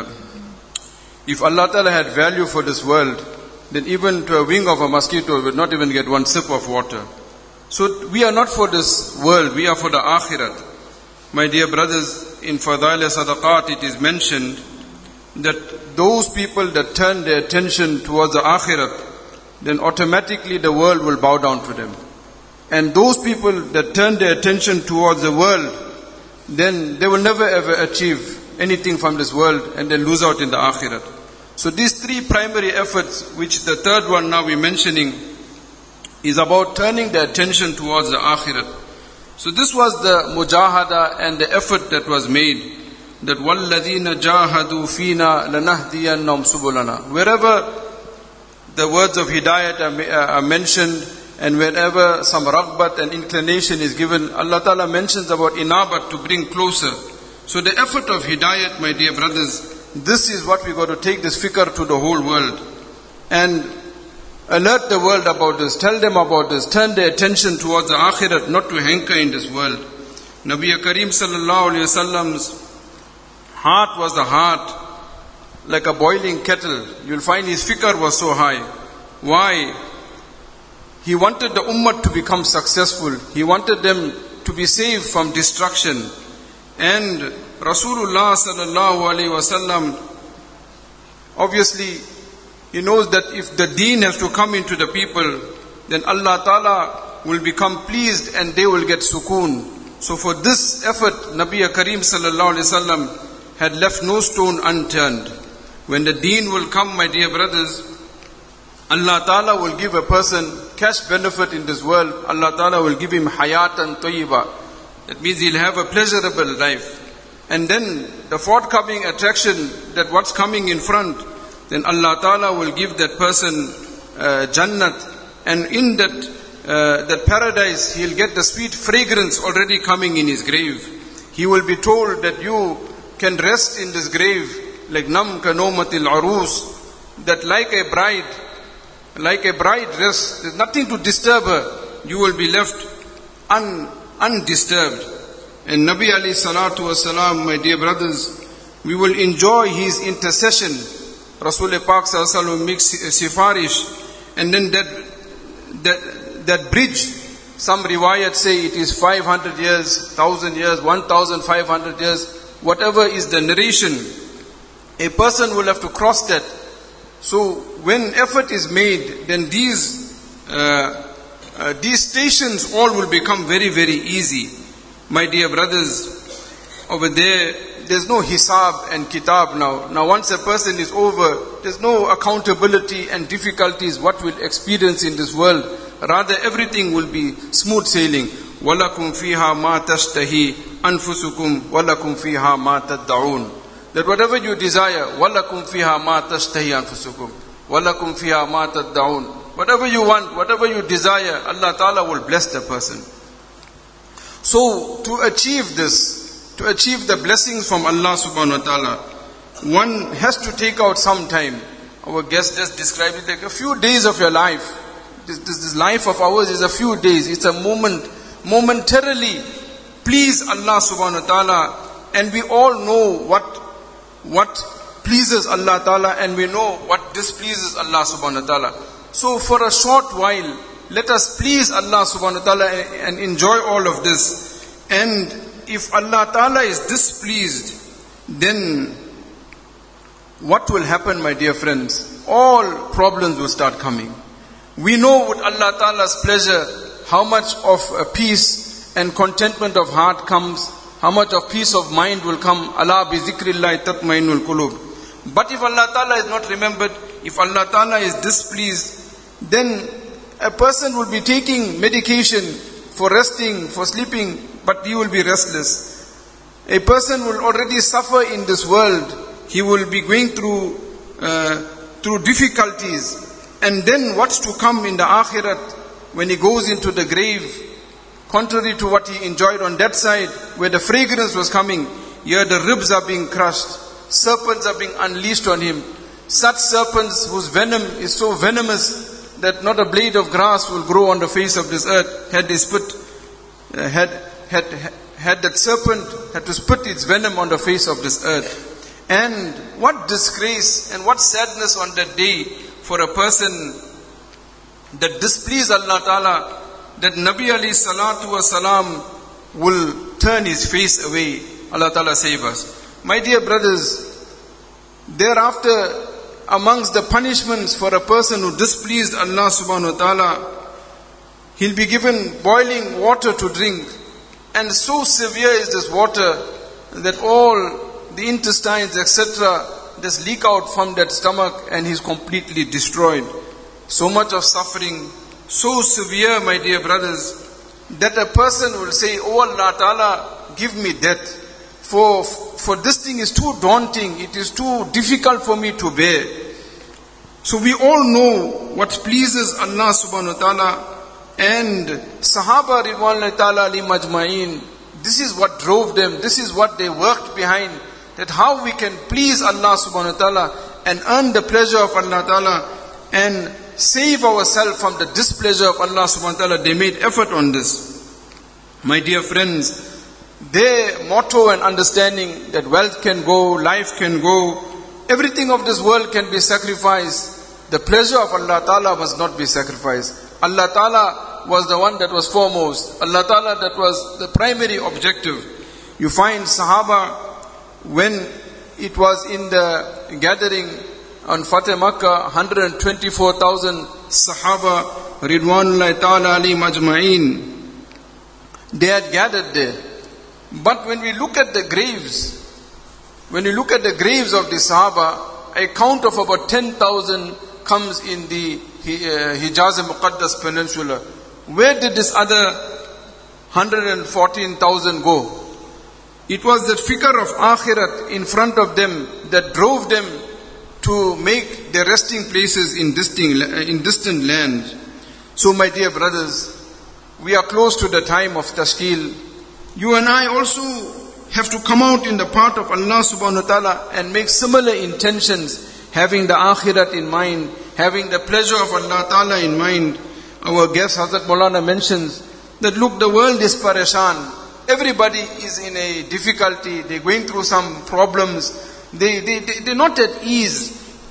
if Allah Ta'ala had value for this world, then even to a wing of a mosquito would not even get one sip of water. So we are not for this world, we are for the akhirat. My dear brothers, in Fadail Sadaqat it is mentioned that those people that turn their attention towards the akhirat, then automatically the world will bow down to them. And those people that turn their attention towards the world, then they will never ever achieve anything from this world and then lose out in the akhirat. So these three primary efforts, which the third one now we're mentioning, is about turning the attention towards the akhirat. So this was the mujahada and the effort that was made, that وَالَّذِينَ جَاهَدُوا فِينَا لَنَهْدِيَنَّهُمْ سُبُلَنَا. Wherever the words of hidayat are, are mentioned, and whenever some raghbat and inclination is given, Allah Ta'ala mentions about inabat, to bring closer. So the effort of hidayat, my dear brothers, this is what we got to take this fikr to the whole world and alert the world about this, tell them about this, turn their attention towards the akhirat, not to hanker in this world. Nabi Kareem sallallahu alayhi wasallam's heart was the heart like a boiling kettle. You'll find his fikr was so high. Why? He wanted the ummah to become successful. He wanted them to be saved from destruction. And Rasulullah sallallahu alaihi wasallam, obviously, he knows that if the deen has to come into the people, then Allah Ta'ala will become pleased and they will get sukoon. So for this effort, Nabi Kareem sallallahu alaihi wasallam had left no stone unturned. When the deen will come, my dear brothers, Allah Ta'ala will give a person cash benefit in this world. Allah Ta'ala will give him hayatan tayyiba. That means he'll have a pleasurable life. And then the forthcoming attraction, that what's coming in front, then Allah Ta'ala will give that person uh, Jannat. And in that, uh, that paradise, he'll get the sweet fragrance already coming in his grave. He will be told that you can rest in this grave like nam ka nomatil arus, that like a bride, like a bride rests, there's nothing to disturb her. You will be left un, undisturbed. And Nabi alayhi salatu wasalam, my dear brothers, we will enjoy his intercession Rasul Pak Sallallahu Alaihi Wasallam makes sifarish, and then that, that, that bridge, some riwayat say it is five hundred years, one thousand years, one thousand five hundred years, whatever is the narration, a person will have to cross that. So when effort is made, then these uh, uh, these stations all will become very, very easy. My dear brothers, over there, there's no hisab and kitab now. Now once a person is over, there's no accountability and difficulties what we'll experience in this world. Rather, everything will be smooth sailing. وَلَكُمْ فِيهَا مَا تَشْتَهِي أَنفُسُكُمْ وَلَكُمْ فِيهَا مَا تَدَّعُونَ. That whatever you desire, وَلَكُمْ فِيهَا مَا تَشْتَهِي أَنفُسُكُمْ وَلَكُمْ فِيهَا مَا تَدَّعُونَ. Whatever you want, whatever you desire, Allah Ta'ala will bless the person. So, to achieve this, to achieve the blessings from Allah Subhanahu Wa Ta'ala, one has to take out some time. Our guest just described it like a few days of your life. This, this, this life of ours is a few days. It's a moment, momentarily. Please Allah Subhanahu Wa Ta'ala. And we all know what, what pleases Allah Ta'ala, and we know what displeases Allah Subhanahu Wa Ta'ala. So for a short while, let us please Allah Subhanahu Wa Ta'ala and enjoy all of this. And if Allah Ta'ala is displeased, then what will happen, my dear friends? All problems will start coming. We know with Allah Ta'ala's pleasure how much of peace and contentment of heart comes, how much of peace of mind will come. Allah bi zikrillahi tatma'innul qulub. But if Allah Ta'ala is not remembered, if Allah Ta'ala is displeased, then a person will be taking medication for resting, for sleeping, but he will be restless. A person will already suffer in this world. He will be going through uh, through difficulties. And then what's to come in the akhirat when he goes into the grave? Contrary to what he enjoyed on that side, where the fragrance was coming, here the ribs are being crushed. Serpents are being unleashed on him. Such serpents whose venom is so venomous that not a blade of grass will grow on the face of this earth. Had they spit, uh, had, had, had that serpent had to spit its venom on the face of this earth. And what disgrace and what sadness on that day for a person that displease Allah Ta'ala, that Nabi alayhi salatu wa salam will turn his face away. Allah Ta'ala save us. My dear brothers, thereafter, amongst the punishments for a person who displeased Allah Subhanahu Wa Ta'ala, he'll be given boiling water to drink. And so severe is this water that all the intestines, et cetera, just leak out from that stomach, and he's completely destroyed. So much of suffering, so severe, my dear brothers, that a person will say, "Oh Allah Ta'ala, give me death. For, for this thing is too daunting, it is too difficult for me to bear." So we all know what pleases Allah Subhanahu Wa Ta'ala, and Sahaba Ridwanullahi Ta'ala alayhim ajma'in, this is what drove them, this is what they worked behind, that how we can please Allah Subhanahu Wa Ta'ala and earn the pleasure of Allah Ta'ala and save ourselves from the displeasure of Allah Subhanahu Wa Ta'ala. They made effort on this. My dear friends, their motto and understanding that wealth can go, life can go, everything of this world can be sacrificed. The pleasure of Allah Ta'ala must not be sacrificed. Allah Ta'ala was the one that was foremost. Allah Ta'ala that was the primary objective. You find Sahaba, when it was in the gathering on Fateh Makkah, one hundred twenty-four thousand Sahaba Ridwanullahi Ta'ala alayhim ajma'in, they had gathered there. But when we look at the graves, when we look at the graves of the Sahaba, a count of about ten thousand comes in the uh, Hijaz al-Muqaddas Peninsula. Where did this other one hundred fourteen thousand go? It was the fikr of Akhirat in front of them that drove them to make their resting places in distant, in distant lands. So my dear brothers, we are close to the time of Tashkil. You and I also have to come out in the path of Allah Subhanahu Wa Ta'ala and make similar intentions, having the Akhirat in mind, having the pleasure of Allah Ta'ala in mind. Our guest Hazrat Maulana mentions that look, the world is pareshan. Everybody is in a difficulty. They're going through some problems. They, they, they, they're not at ease.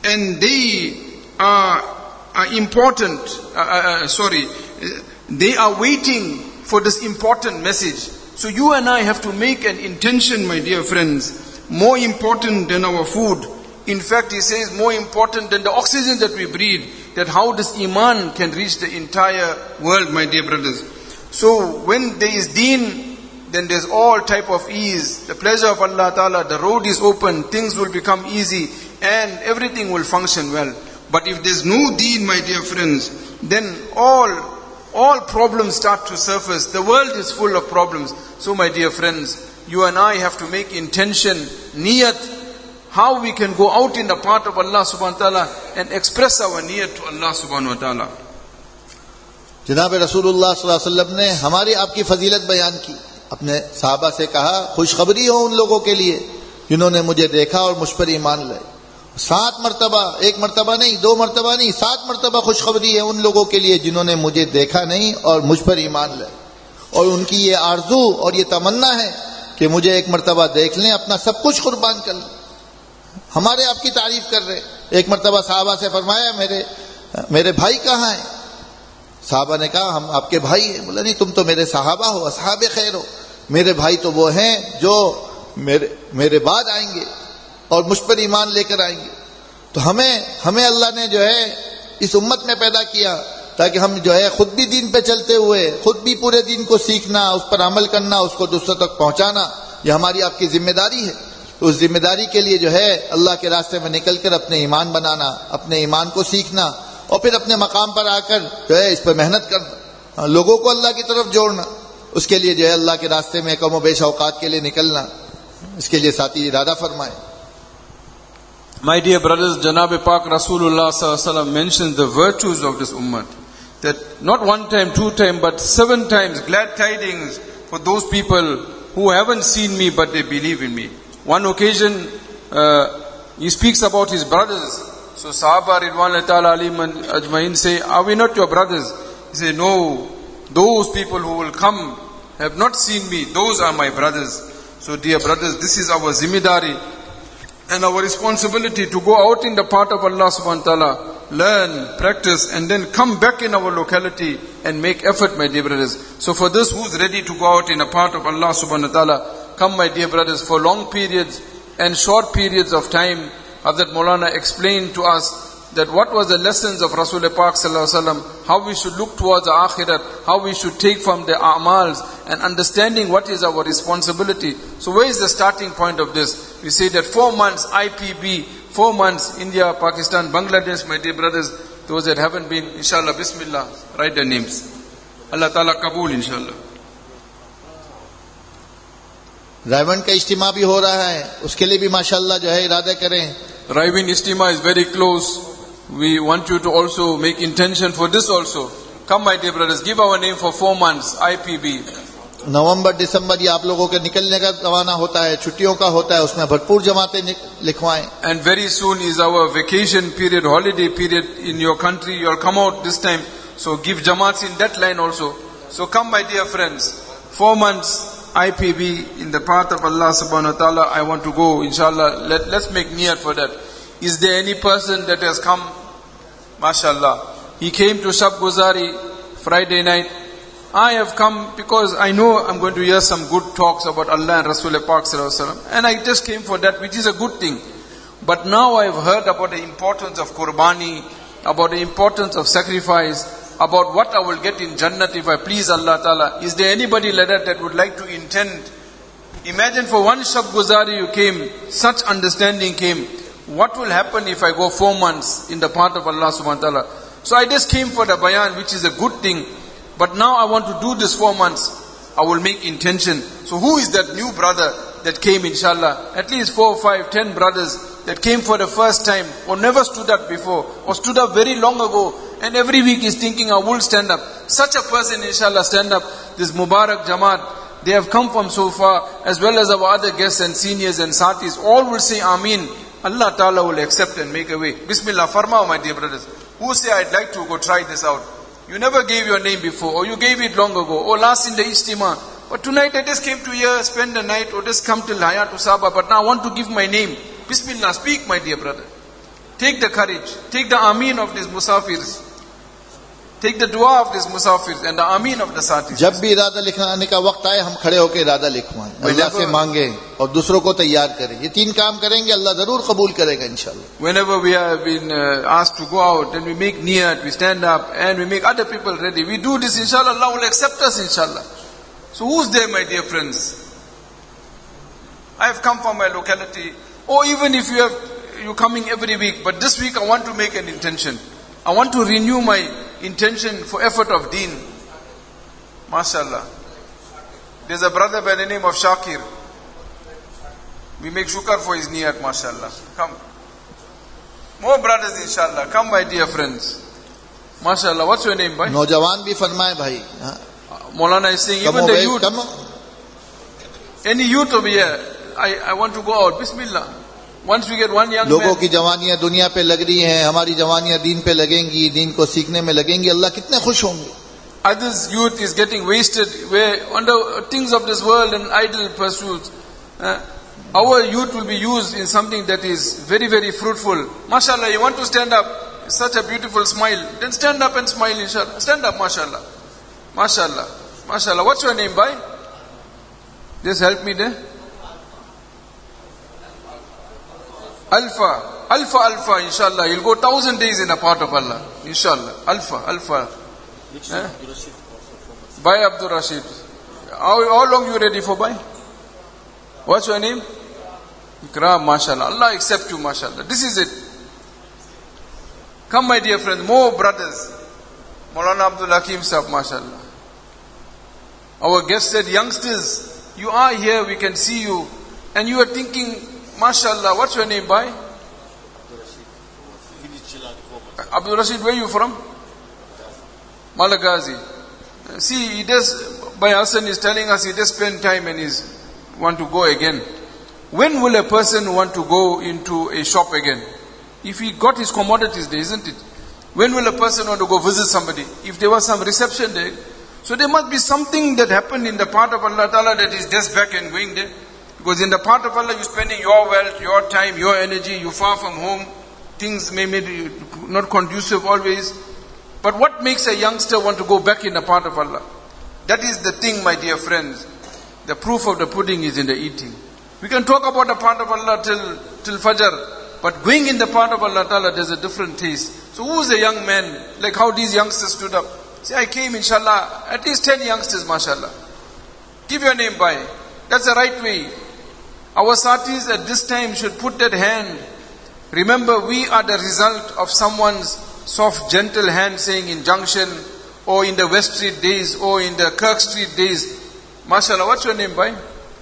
and they are, are important, uh, uh, sorry, they are waiting for this important message. So you and I have to make an intention, my dear friends, more important than our food. In fact, he says more important than the oxygen that we breathe, that how this iman can reach the entire world, my dear brothers. So when there is deen, then there's all type of ease. The pleasure of Allah Ta'ala, the road is open, things will become easy, and everything will function well. But if there's no deen, my dear friends, then all all problems start to surface. The world is full of problems. So my dear friends, you and I have to make intention, niyat, how we can go out in the path of Allah subhanahu wa ta'ala and express our niyat to Allah subhanahu wa ta'ala. जनाब रसूलुल्लाह सल्लल्लाहु अलैहि वसल्लम ने हमारी आपकी फजीलत बयान की, अपने सहाबा से कहा खुशखबरी हो उन लोगों के लिए जिन्होंने मुझे देखा और मुझ पर ईमान लाए। सात मरतबा, एक मरतबा नहीं, दो मरतबा नहीं, सात मरतबा खुशखबरी है उन लोगों के लिए जिन्होंने मुझे देखा नहीं और मुझ पर ईमान लाए। और उनकी ये आरजू और ये तमन्ना है कि मुझे एक मरतबा देख लें, अपना सब कुछ कुर्बान कर लें। हमारे आपकी तारीफ कर रहे। एक मरतबा साहबा से फरमाया मेरे मेरे भाई कहाँ हैं? साहबा ने कहा हम आपके भाई हैं। बोला नहीं, तुम तो मेरे साहबा हो, असहाबे खैर हो। मेरे भाई तो वो हैं जो मेरे मेरे बाद आएंगे और मुझ पर ईमान लेकर आएंगे। तो हमें हमें अल्लाह ने जो है इस उम्मत में पैदा किया ताकि हम जो है खुद भी दीन पे चलते हुए खुद भी पूरे दीन को सीखना, उस पर अमल करना, उसको दूसरों तक पहुंचाना, ये हमारी आपकी जिम्मेदारी है। तो उस जिम्मेदारी के लिए जो है अल्लाह के रास्ते में निकलकर अपने ईमान बनाना, अपने ईमान को सीखना और फिर अपने मकाम पर आकर जो है इस पर मेहनत करना, लोगों को अल्लाह की तरफ जोड़ना, उसके लिए जो है अल्लाह के रास्ते में कम बेश औकात के लिए निकलना, इसके लिए साथी इरादा फरमाए। My dear brothers, Janab Pak Rasulullah Sallallahu Alaihi Wasallam mentions the virtues of this ummah. That not one time, two times, but seven times glad tidings for those people who haven't seen me but they believe in me. One occasion, uh, he speaks about his brothers. So Sahaba Ridwan Ta'ala Alim and Ajmain say, are we not your brothers? He said, no, those people who will come have not seen me, those are my brothers. So dear brothers, this is our zimmedari and our responsibility to go out in the path of Allah subhanahu wa ta'ala, learn, practice, and then come back in our locality and make effort, my dear brothers. So for this, who's ready to go out in the path of Allah subhanahu wa ta'ala, come my dear brothers, for long periods and short periods of time. Hazrat Maulana explained to us that what was the lessons of Rasul Pak Sallallahu Alaihi Wasallam, how we should look towards the akhirat, how we should take from the a'mals, and understanding what is our responsibility. So where is the starting point of this? We say that four months I P B, four months India, Pakistan, Bangladesh, my dear brothers, those that haven't been, inshallah, bismillah, write their names. Allah Ta'ala Kabul, inshallah. रायवन का इज्तिमा भी हो रहा है, उसके लिए भी माशाल्लाह जो है इरादा करें। Raivin Ijtima is very close. We want you to also make intention for this also. Come my dear brothers, give our name for four months, I P B. नवंबर दिसंबर ये आप लोगों के निकलने का रवाना होता है, छुट्टियों का होता है, उसमें भरपूर जमातें लिखवाएं। And very soon is our vacation period, holiday period in your country. You'll come out this time. So give jamaats in that line also. So come my dear friends, four months I P B in the path of Allah subhanahu wa ta'ala. I want to go, inshallah. Let, let's make niyat for that. Is there any person that has come? MashaAllah. He came to Shab Guzari Friday night. I have come because I know I'm going to hear some good talks about Allah and Rasul Pak Sallallahu Alaihi Wasallam. And I just came for that, which is a good thing. But now I've heard about the importance of Qurbani, about the importance of sacrifice, about what I will get in Jannat if I please Allah Ta'ala. Is there anybody like that that would like to intend? Imagine for one Shab Guzari you came, such understanding came. What will happen if I go four months in the path of Allah subhanahu wa ta'ala? So I just came for the bayan, which is a good thing. But now I want to do this four months. I will make intention. So who is that new brother that came, inshallah? At least four, five, ten brothers that came for the first time or never stood up before or stood up very long ago and every week is thinking I will stand up. Such a person, inshallah, stand up. This Mubarak Jamaat, they have come from so far, as well as our other guests and seniors and satis. All will say Ameen. Allah Ta'ala will accept and make a way. Bismillah, farma, my dear brothers. Who say I'd like to go try this out? You never gave your name before, or you gave it long ago, or last in the Ijtima. But tonight I just came to here, spend the night, or just come till Hayat Usaba, but now I want to give my name. Bismillah, speak my dear brother. Take the courage. Take the ameen of these musafirs. Take the dua of these musafirs and the ameen of the satis. जब भी इरादा लिखने का वक्त आए, हम खड़े होकर इरादा लिखवाएं, अल्लाह से मांगे और दूसरों को तैयार करें. ये तीन काम करेंगे, अल्लाह जरूर कबूल करेगा इंशाल्लाह. Whenever we have been uh, asked to go out, then we make niyat, we stand up and we make other people ready. We do this, inshallah, Allah will accept us, inshallah. So who's there, my dear friends? I have come from my locality. Or even if you have, you're coming every week, but this week I want to make an intention. I want to renew my intention for effort of deen. MashaAllah. There's a brother by the name of Shakir. We make shukr for his niyat, MashaAllah. Come. More brothers, inshallah. Come, my dear friends. MashaAllah. What's your name, bhai? नौजवान भी फरमाए भाई. Maulana is saying, even the youth. Any youth over here, I, I want to go out. Bismillah. Once we get one young लोगों man. की जवानियां दुनिया पे लग रही हैं, हमारी जवानियां दीन पे लगेंगी, दीन को सीखने में लगेंगी, अल्लाह कितने खुश होंगे. Others youth is getting wasted where under things of this world and idle pursuits. Uh, our youth will be used in something that is very, very fruitful. MashaAllah, you want to stand up, such a beautiful smile, then stand up and smile, inshallah. Stand up, MashaAllah. MashaAllah. MashaAllah. What's your name, bhai? Just help me there. Alpha, Alpha, Alpha, inshallah. You'll go thousand days in a part of Allah. Inshallah. Alpha, Alpha. Eh? Bhai Abdul Rashid. How, how long you ready for, bhai? What's your name? Ikram, mashallah. Allah accept you, mashallah. This is it. Come, my dear friends, more brothers. Maulana Abdul Hakim Sahab, mashallah. Our guest said, youngsters, you are here, we can see you. And you are thinking, mashallah, what's your name, bhai? Abdul Rashid, where are you from? Malagazi. See, he does, Bhai Hassan is telling us he does spend time and he's want to go again. When will a person want to go into a shop again? If he got his commodities there, isn't it? When will a person want to go visit somebody? If there was some reception there, so there must be something that happened in the part of Allah Ta'ala that is just back and going there. Because in the part of Allah, you're spending your wealth, your time, your energy, you're far from home. Things may be not conducive always. But what makes a youngster want to go back in the part of Allah? That is the thing, my dear friends. The proof of the pudding is in the eating. We can talk about the part of Allah till, till Fajr. But going in the part of Allah Ta'ala, there's a different taste. So who's a young man? Like how these youngsters stood up. Say, I came, inshallah. At least ten youngsters, mashallah. Give your name by. That's the right way. Our satis at this time should put that hand. Remember, we are the result of someone's soft, gentle hand saying in Junction, or in the West Street days, or in the Kirk Street days. MashaAllah, what's your name, bhai?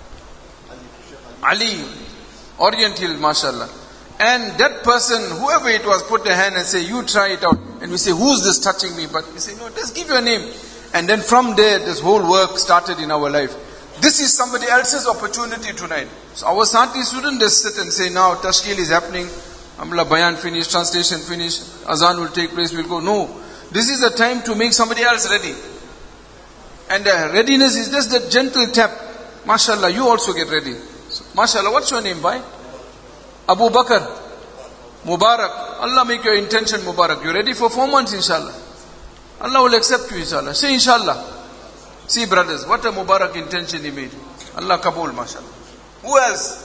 Ali. Orient Hill, MashaAllah. And that person, whoever it was, put the hand and say, you try it out. And we say, who's this touching me? But we say, no, just give your name. And then from there, this whole work started in our life. This is somebody else's opportunity tonight. So our Sati shouldn't just sit and say, now Tashkil is happening. Alhamdulillah, Bayan finished, translation finished, Azan will take place, we'll go. No. This is the time to make somebody else ready. And the readiness is just that gentle tap. MashaAllah, you also get ready. So, MashaAllah, what's your name, bhai? Abu Bakr. Mubarak. Allah make your intention Mubarak. You're ready for four months, inshallah. Allah will accept you, inshallah. Say, inshallah. See, brothers, what a Mubarak intention he made. Allah Kabul, mashallah. Who else?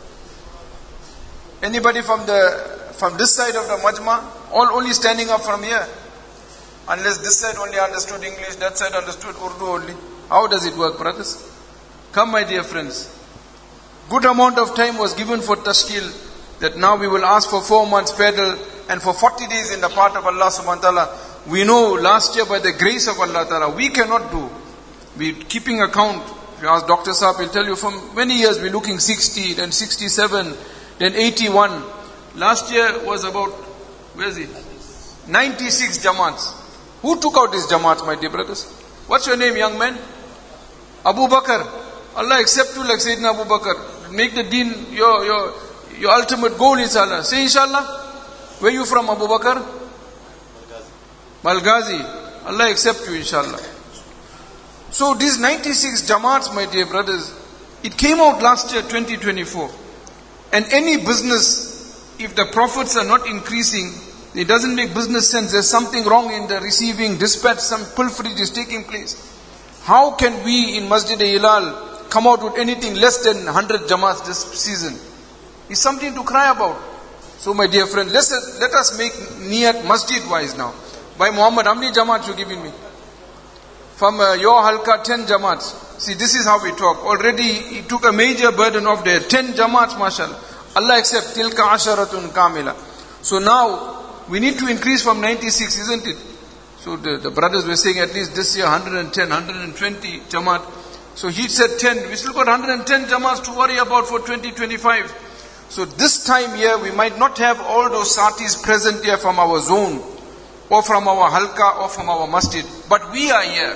Anybody from the from this side of the Majma? All only standing up from here. Unless this side only understood English, that side understood Urdu only. How does it work, brothers? Come, my dear friends. Good amount of time was given for Tashkil, that now we will ask for four months pedal and for forty days in the part of Allah subhanahu wa ta'ala. We know last year by the grace of Allah ta'ala, we cannot do. We keeping account. If you ask Doctor Saab, he'll tell you from many years we're looking sixty, then sixty-seven, then eighty-one. Last year was about, where is it? ninety-six Jamaats. Who took out these Jamaats, my dear brothers? What's your name, young man? Abu Bakr. Allah accept you like Sayyidina Abu Bakr. Make the deen your, your, your ultimate goal, inshallah. Say inshallah. Where are you from, Abu Bakr? Malghazi. Allah accept you, inshallah. So these ninety-six Jamaats, my dear brothers, it came out last year, twenty twenty-four. And any business if the profits are not increasing, it doesn't make business sense. There's something wrong in the receiving dispatch. Some pilferage is taking place. How can we in Masjid-e-Hilal come out with anything less than one hundred Jamaats this season? It's something to cry about. So my dear friend, let's, let us make niyat masjid-wise now. By Muhammad, how many Jamaats you giving me? From uh, your halqa, ten Jamaats. See, this is how we talk. Already he took a major burden off there. ten Jamaats, mashallah. Allah accept. Tilka asharatun kamila. So now, we need to increase from ninety-six, isn't it? So the, the brothers were saying at least this year one hundred ten, one hundred twenty Jamaat. So he said ten. We still got one hundred ten Jamaats to worry about for twenty twenty-five. So this time here, we might not have all those satis present here from our zone, or from our halqa, or from our masjid. But we are here.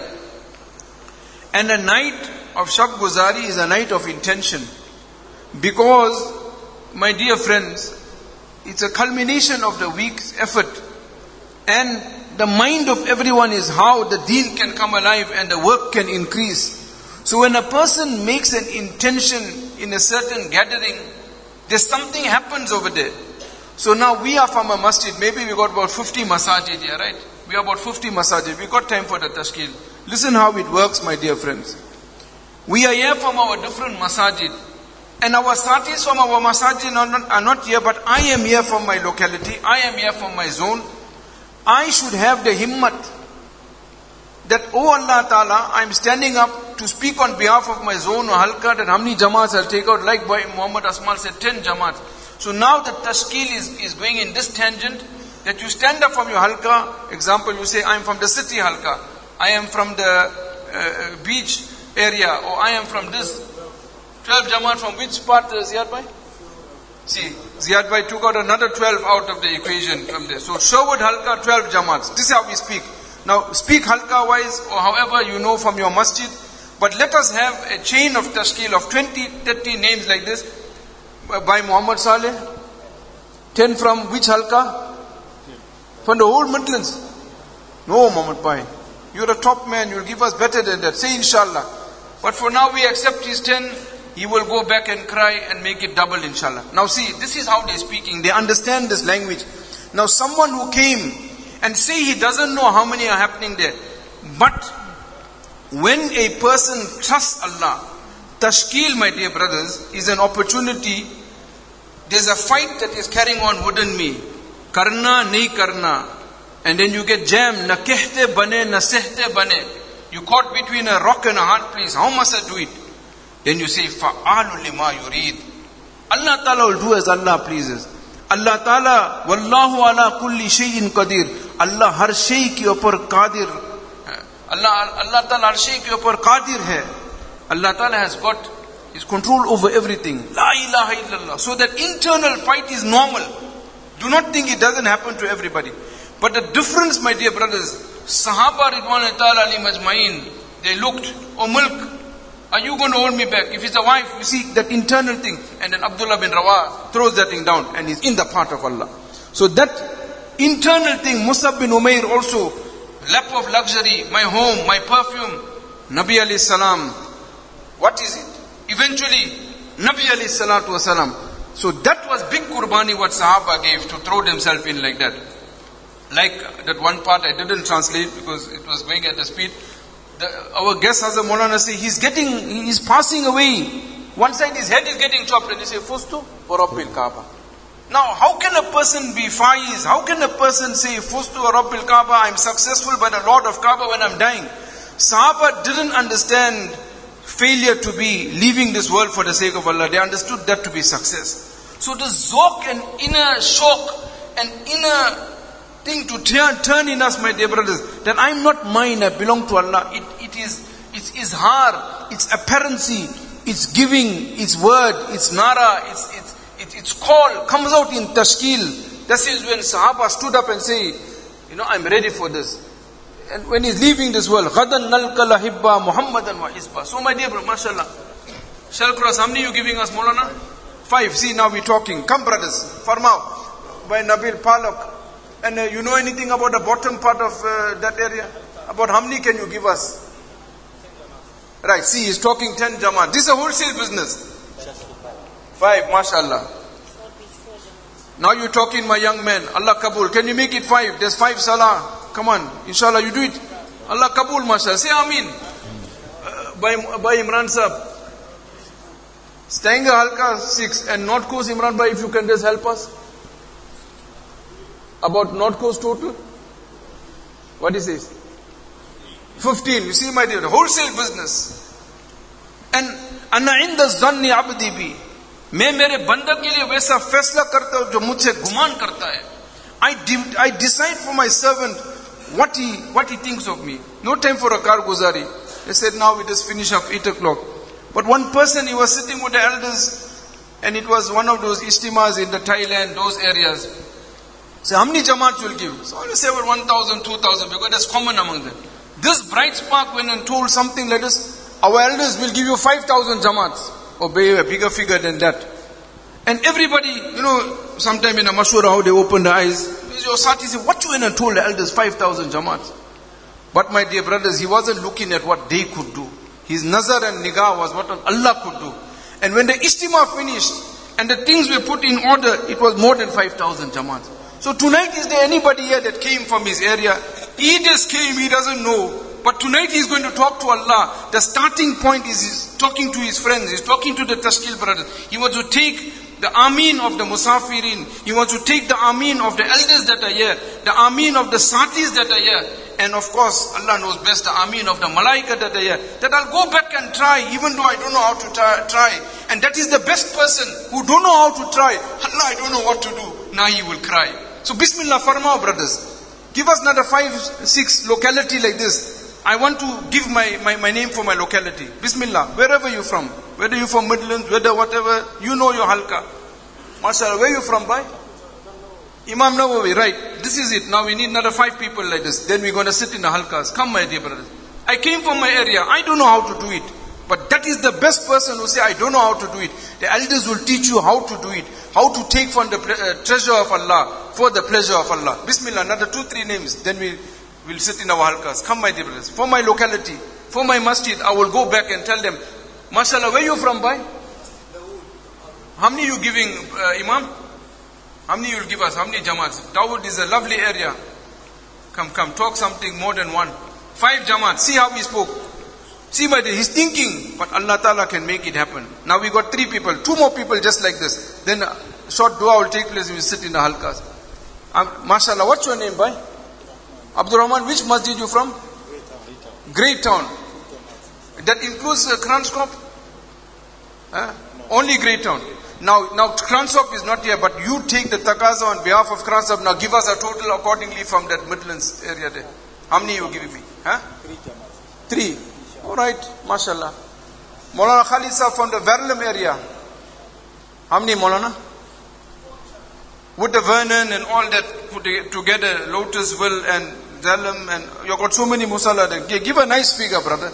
And a night of Shab Guzari is a night of intention. Because, my dear friends, it's a culmination of the week's effort. And the mind of everyone is how the deen can come alive and the work can increase. So when a person makes an intention in a certain gathering, there's something happens over there. So now we are from a masjid. Maybe we got about fifty masajid here, right? We are about fifty masajid. We got time for the tashkil. Listen how it works, my dear friends. We are here from our different masajid. And our satis from our masajid are not, are not here, but I am here from my locality. I am here from my zone. I should have the himmat that, oh Allah Ta'ala, I am standing up to speak on behalf of my zone or halqa, that how many Jamaats I'll take out, like by Muhammad Asmal said, ten Jamaats. So now the tashkil is, is going in this tangent, that you stand up from your halqa. Example, you say, I am from the city halqa, I am from the uh, beach area, or I am from this. twelve Jamaat from which part, uh, Ziyad Bhai? See, Ziyad Bhai took out another twelve out of the equation from there. So Sherwood halqa, twelve Jamaats. This is how we speak. Now speak halqa wise, or however you know from your masjid. But let us have a chain of tashkil of twenty, thirty names like this. By Muhammad Saleh. ten from which halqa? From the whole Midlands. No, Muhammad Bhai. You're a top man, you'll give us better than that. Say inshallah. But for now we accept his ten. He will go back and cry and make it double, inshallah. Now see, this is how they're speaking. They understand this language. Now someone who came and say he doesn't know how many are happening there. But when a person trusts Allah, tashkil, my dear brothers, is an opportunity. There's a fight that is carrying on within me. Karna, nahi karna. And then you get jammed. Na kehte bane, na sehte bane. You caught between a rock and a hard place. How must I do it? Then you say, فَعَالُ لِمَا يُرِيد. Allah Ta'ala will do as Allah pleases. Allah Ta'ala, وَاللَّهُ عَلَى كُلِّ شَيْءٍ قَدِيرٍ. Allah har shay ke upar qadir. Allah, Allah Ta'ala har shay ke upar qadir hai. Allah Ta'ala has got his control over everything. La ilaha illallah. So that internal fight is normal. Do not think it doesn't happen to everybody. But the difference, my dear brothers, Sahaba Ridwan Ta'ala Ali Majma'in, they looked, oh milk, are you going to hold me back? If it's a wife, you see that internal thing. And then Abdullah bin Rawah throws that thing down and is in the path of Allah. So that internal thing, Musab bin Umair also, lap of luxury, my home, my perfume, Nabi alayhi salam. What is it? Eventually, Nabi alayhi salatu wasalam. So that was big qurbani what Sahaba gave to throw themselves in like that. Like that one part I didn't translate because it was going at the speed. The, our guest Hazrat Maulana say, he's getting, he's passing away. One side his head is getting chopped and they say, Fustu wa Rabbil Kaaba. Now how can a person be faiz? How can a person say, Fustu wa Rabbil Kaaba, I'm successful by the Lord of Kaaba when I'm dying? Sahaba didn't understand failure to be leaving this world for the sake of Allah. They understood that to be success. So the zok and inner shock and inner thing to turn, turn in us, my dear brothers, that I'm not mine, I belong to Allah. It, it is, it's izhar, it's apparency, it's giving, it's word, it's nara, it's, it's, it's, it's call, comes out in tashkil. That is when Sahaba stood up and say, you know, I'm ready for this. And when he's leaving this world, غَدًا نَلْقَ لَحِبَّا مُحَمَّدًا وَحِزْبًا. So my dear brother, mashallah. Shall cross, how many you giving us, Maulana? Five. See, now we're talking. Come brothers, Farmao, by Nabil Palak. And uh, you know anything about the bottom part of uh, that area? About how many can you give us? Right, see, he's talking ten Jamaat. This is a wholesale business. Five, mashallah. Now you're talking, my young man. Allah Kabul. Can you make it five? There's five salah. Come on. Inshallah, you do it. Allah Kabul, mashallah. Say Ameen. Uh, by, by Imran Sahib. Staying halka six. And North Coast, Imran Bhai, if you can just help us. About North Coast total. What is this? fifteen. You see, my dear, wholesale business. And ana inda zanni abdi bi. मैं मेरे बंदा के लिए वैसा फैसला करता हूं जो मुझसे गुमान करता है. I I decide for my servant what he what he thinks of me. No time for a karguzari. They said now we just finish up eight o'clock. But one person, he was sitting with the elders, and it was one of those istimas in the Thailand, those areas. So how many jamaat will give? So I will say about one thousand, two thousand, because that's common among them. This bright spark went and told something like this: our elders will give you five thousand jamaats. Or a bigger figure than that. And everybody, you know, sometime in a mashura, how they open their eyes. Your sati said, what you went and told the elders five thousand jamaats? But my dear brothers, he wasn't looking at what they could do. His nazar and nigah was what Allah could do. And when the istima finished, and the things were put in order, it was more than five thousand jamaats. So tonight, is there anybody here that came from his area? He just came, he doesn't know. But tonight he's going to talk to Allah. The starting point is he's talking to his friends. He's talking to the Tashkil brothers. He wants to take the Ameen of the Musafirin. He wants to take the Ameen of the elders that are here. The Ameen of the Satis that are here. And of course, Allah knows best the Ameen of the Malaika that are here. That I'll go back and try, even though I don't know how to try. And that is the best person who don't know how to try. Allah, I don't know what to do. Now he will cry. So Bismillah, farmao brothers. Give us another five, six locality like this. I want to give my, my, my name for my locality. Bismillah. Wherever you're from. Whether you're from Midlands, whether whatever. You know your halka. MashaAllah. Where you from, bhai? Imam Nawawi. Right. This is it. Now we need another five people like this. Then we're going to sit in the halkas. Come, my dear brothers. I came from my area. I don't know how to do it. But that is the best person who say, I don't know how to do it. The elders will teach you how to do it. How to take from the uh, treasure of Allah for the pleasure of Allah. Bismillah. Another two, three names. Then we... We'll sit in our halkas. Come, my dear brothers. For my locality, for my masjid, I will go back and tell them, MashaAllah, where you from, bhai? How many you giving, uh, Imam? How many you will give us? How many jamaats? Dawood is a lovely area. Come, come, talk something more than one. Five jamaats. See how he spoke. See, my dear, he's thinking, but Allah Ta'ala can make it happen. Now we got three people, two more people just like this. Then a short dua will take place, we will sit in the halkas. Um, MashaAllah, what's your name, bhai? Abdul Rahman, which masjid you from? Great Town. That includes uh, Kranskop? Huh? Only Great Town. Now, now Kranskop is not here, but you take the taqaza on behalf of Kranskop. Now give us a total accordingly from that Midlands area there. How many you giving me? Huh? Three. Alright, mashallah. Maulana Khalid Sahab from the Verulam area. How many, Maulana? With the Vernon and all that put together, Lotusville and Zalem, and you got so many musalla there. Give a nice figure, brother.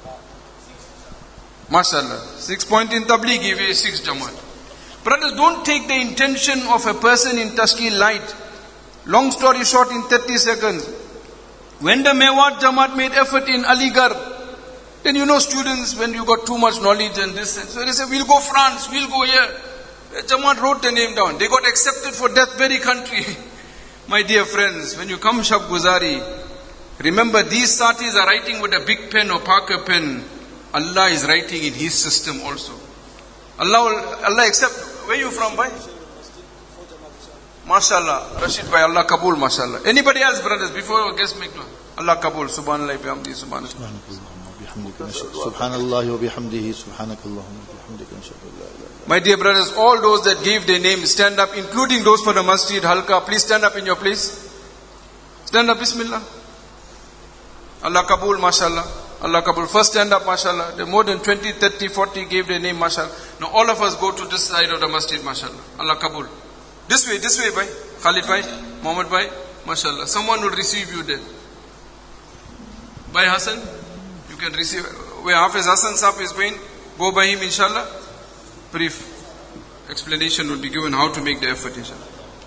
MashaAllah. Six point in Tabligh, give you six jamaat. Brothers, don't take the intention of a person in Tashkil light. Long story short in thirty seconds. When the Mewat Jamaat made effort in Aligarh, then you know students, when you got too much knowledge and this, so they say, we'll go France, we'll go here. Jamaat wrote the name down. They got accepted for that very country. My dear friends, when you come Shab Guzari, remember these satis are writing with a big pen or Parker pen. Allah is writing in His system also. Allah will, Allah accept. Where are you from, bhai? MashaAllah. Rashid bhai, Allah Kabul, MashaAllah. Anybody else, brothers, before our guest make one? Allah Kabul, Subhanallah, bihamdi, Subhanallah. Subhanallah wa bihamdihi, Subhanakallahumma wa bihamdika, nashhadu. My dear brothers, all those that gave their name, stand up, including those for the masjid, halqa. Please stand up in your place. Stand up, Bismillah. Allah Kabul, MashaAllah. Allah Kabul. First stand up, MashaAllah. There are more than twenty, thirty, forty gave their name, MashaAllah. Now all of us go to this side of the masjid, MashaAllah. Allah Kabul. This way, this way, bhai. Khalid bhai, Muhammad bhai, MashaAllah. Someone will receive you there. Bhai Hassan, you can receive. Where Hafiz Hassan Sahib is going, go by him, inshallah. Brief explanation will be given how to make the effort, inshallah.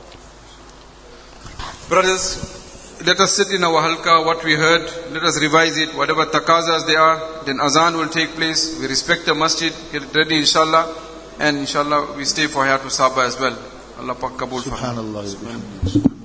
Brothers, let us sit in our halqa, what we heard, let us revise it, whatever taqazas they are, then azan will take place, we respect the masjid, get ready inshallah, and inshallah we stay for Hayatul Sahaba as well. Allah Pak kabul Subhanallah. farmaye.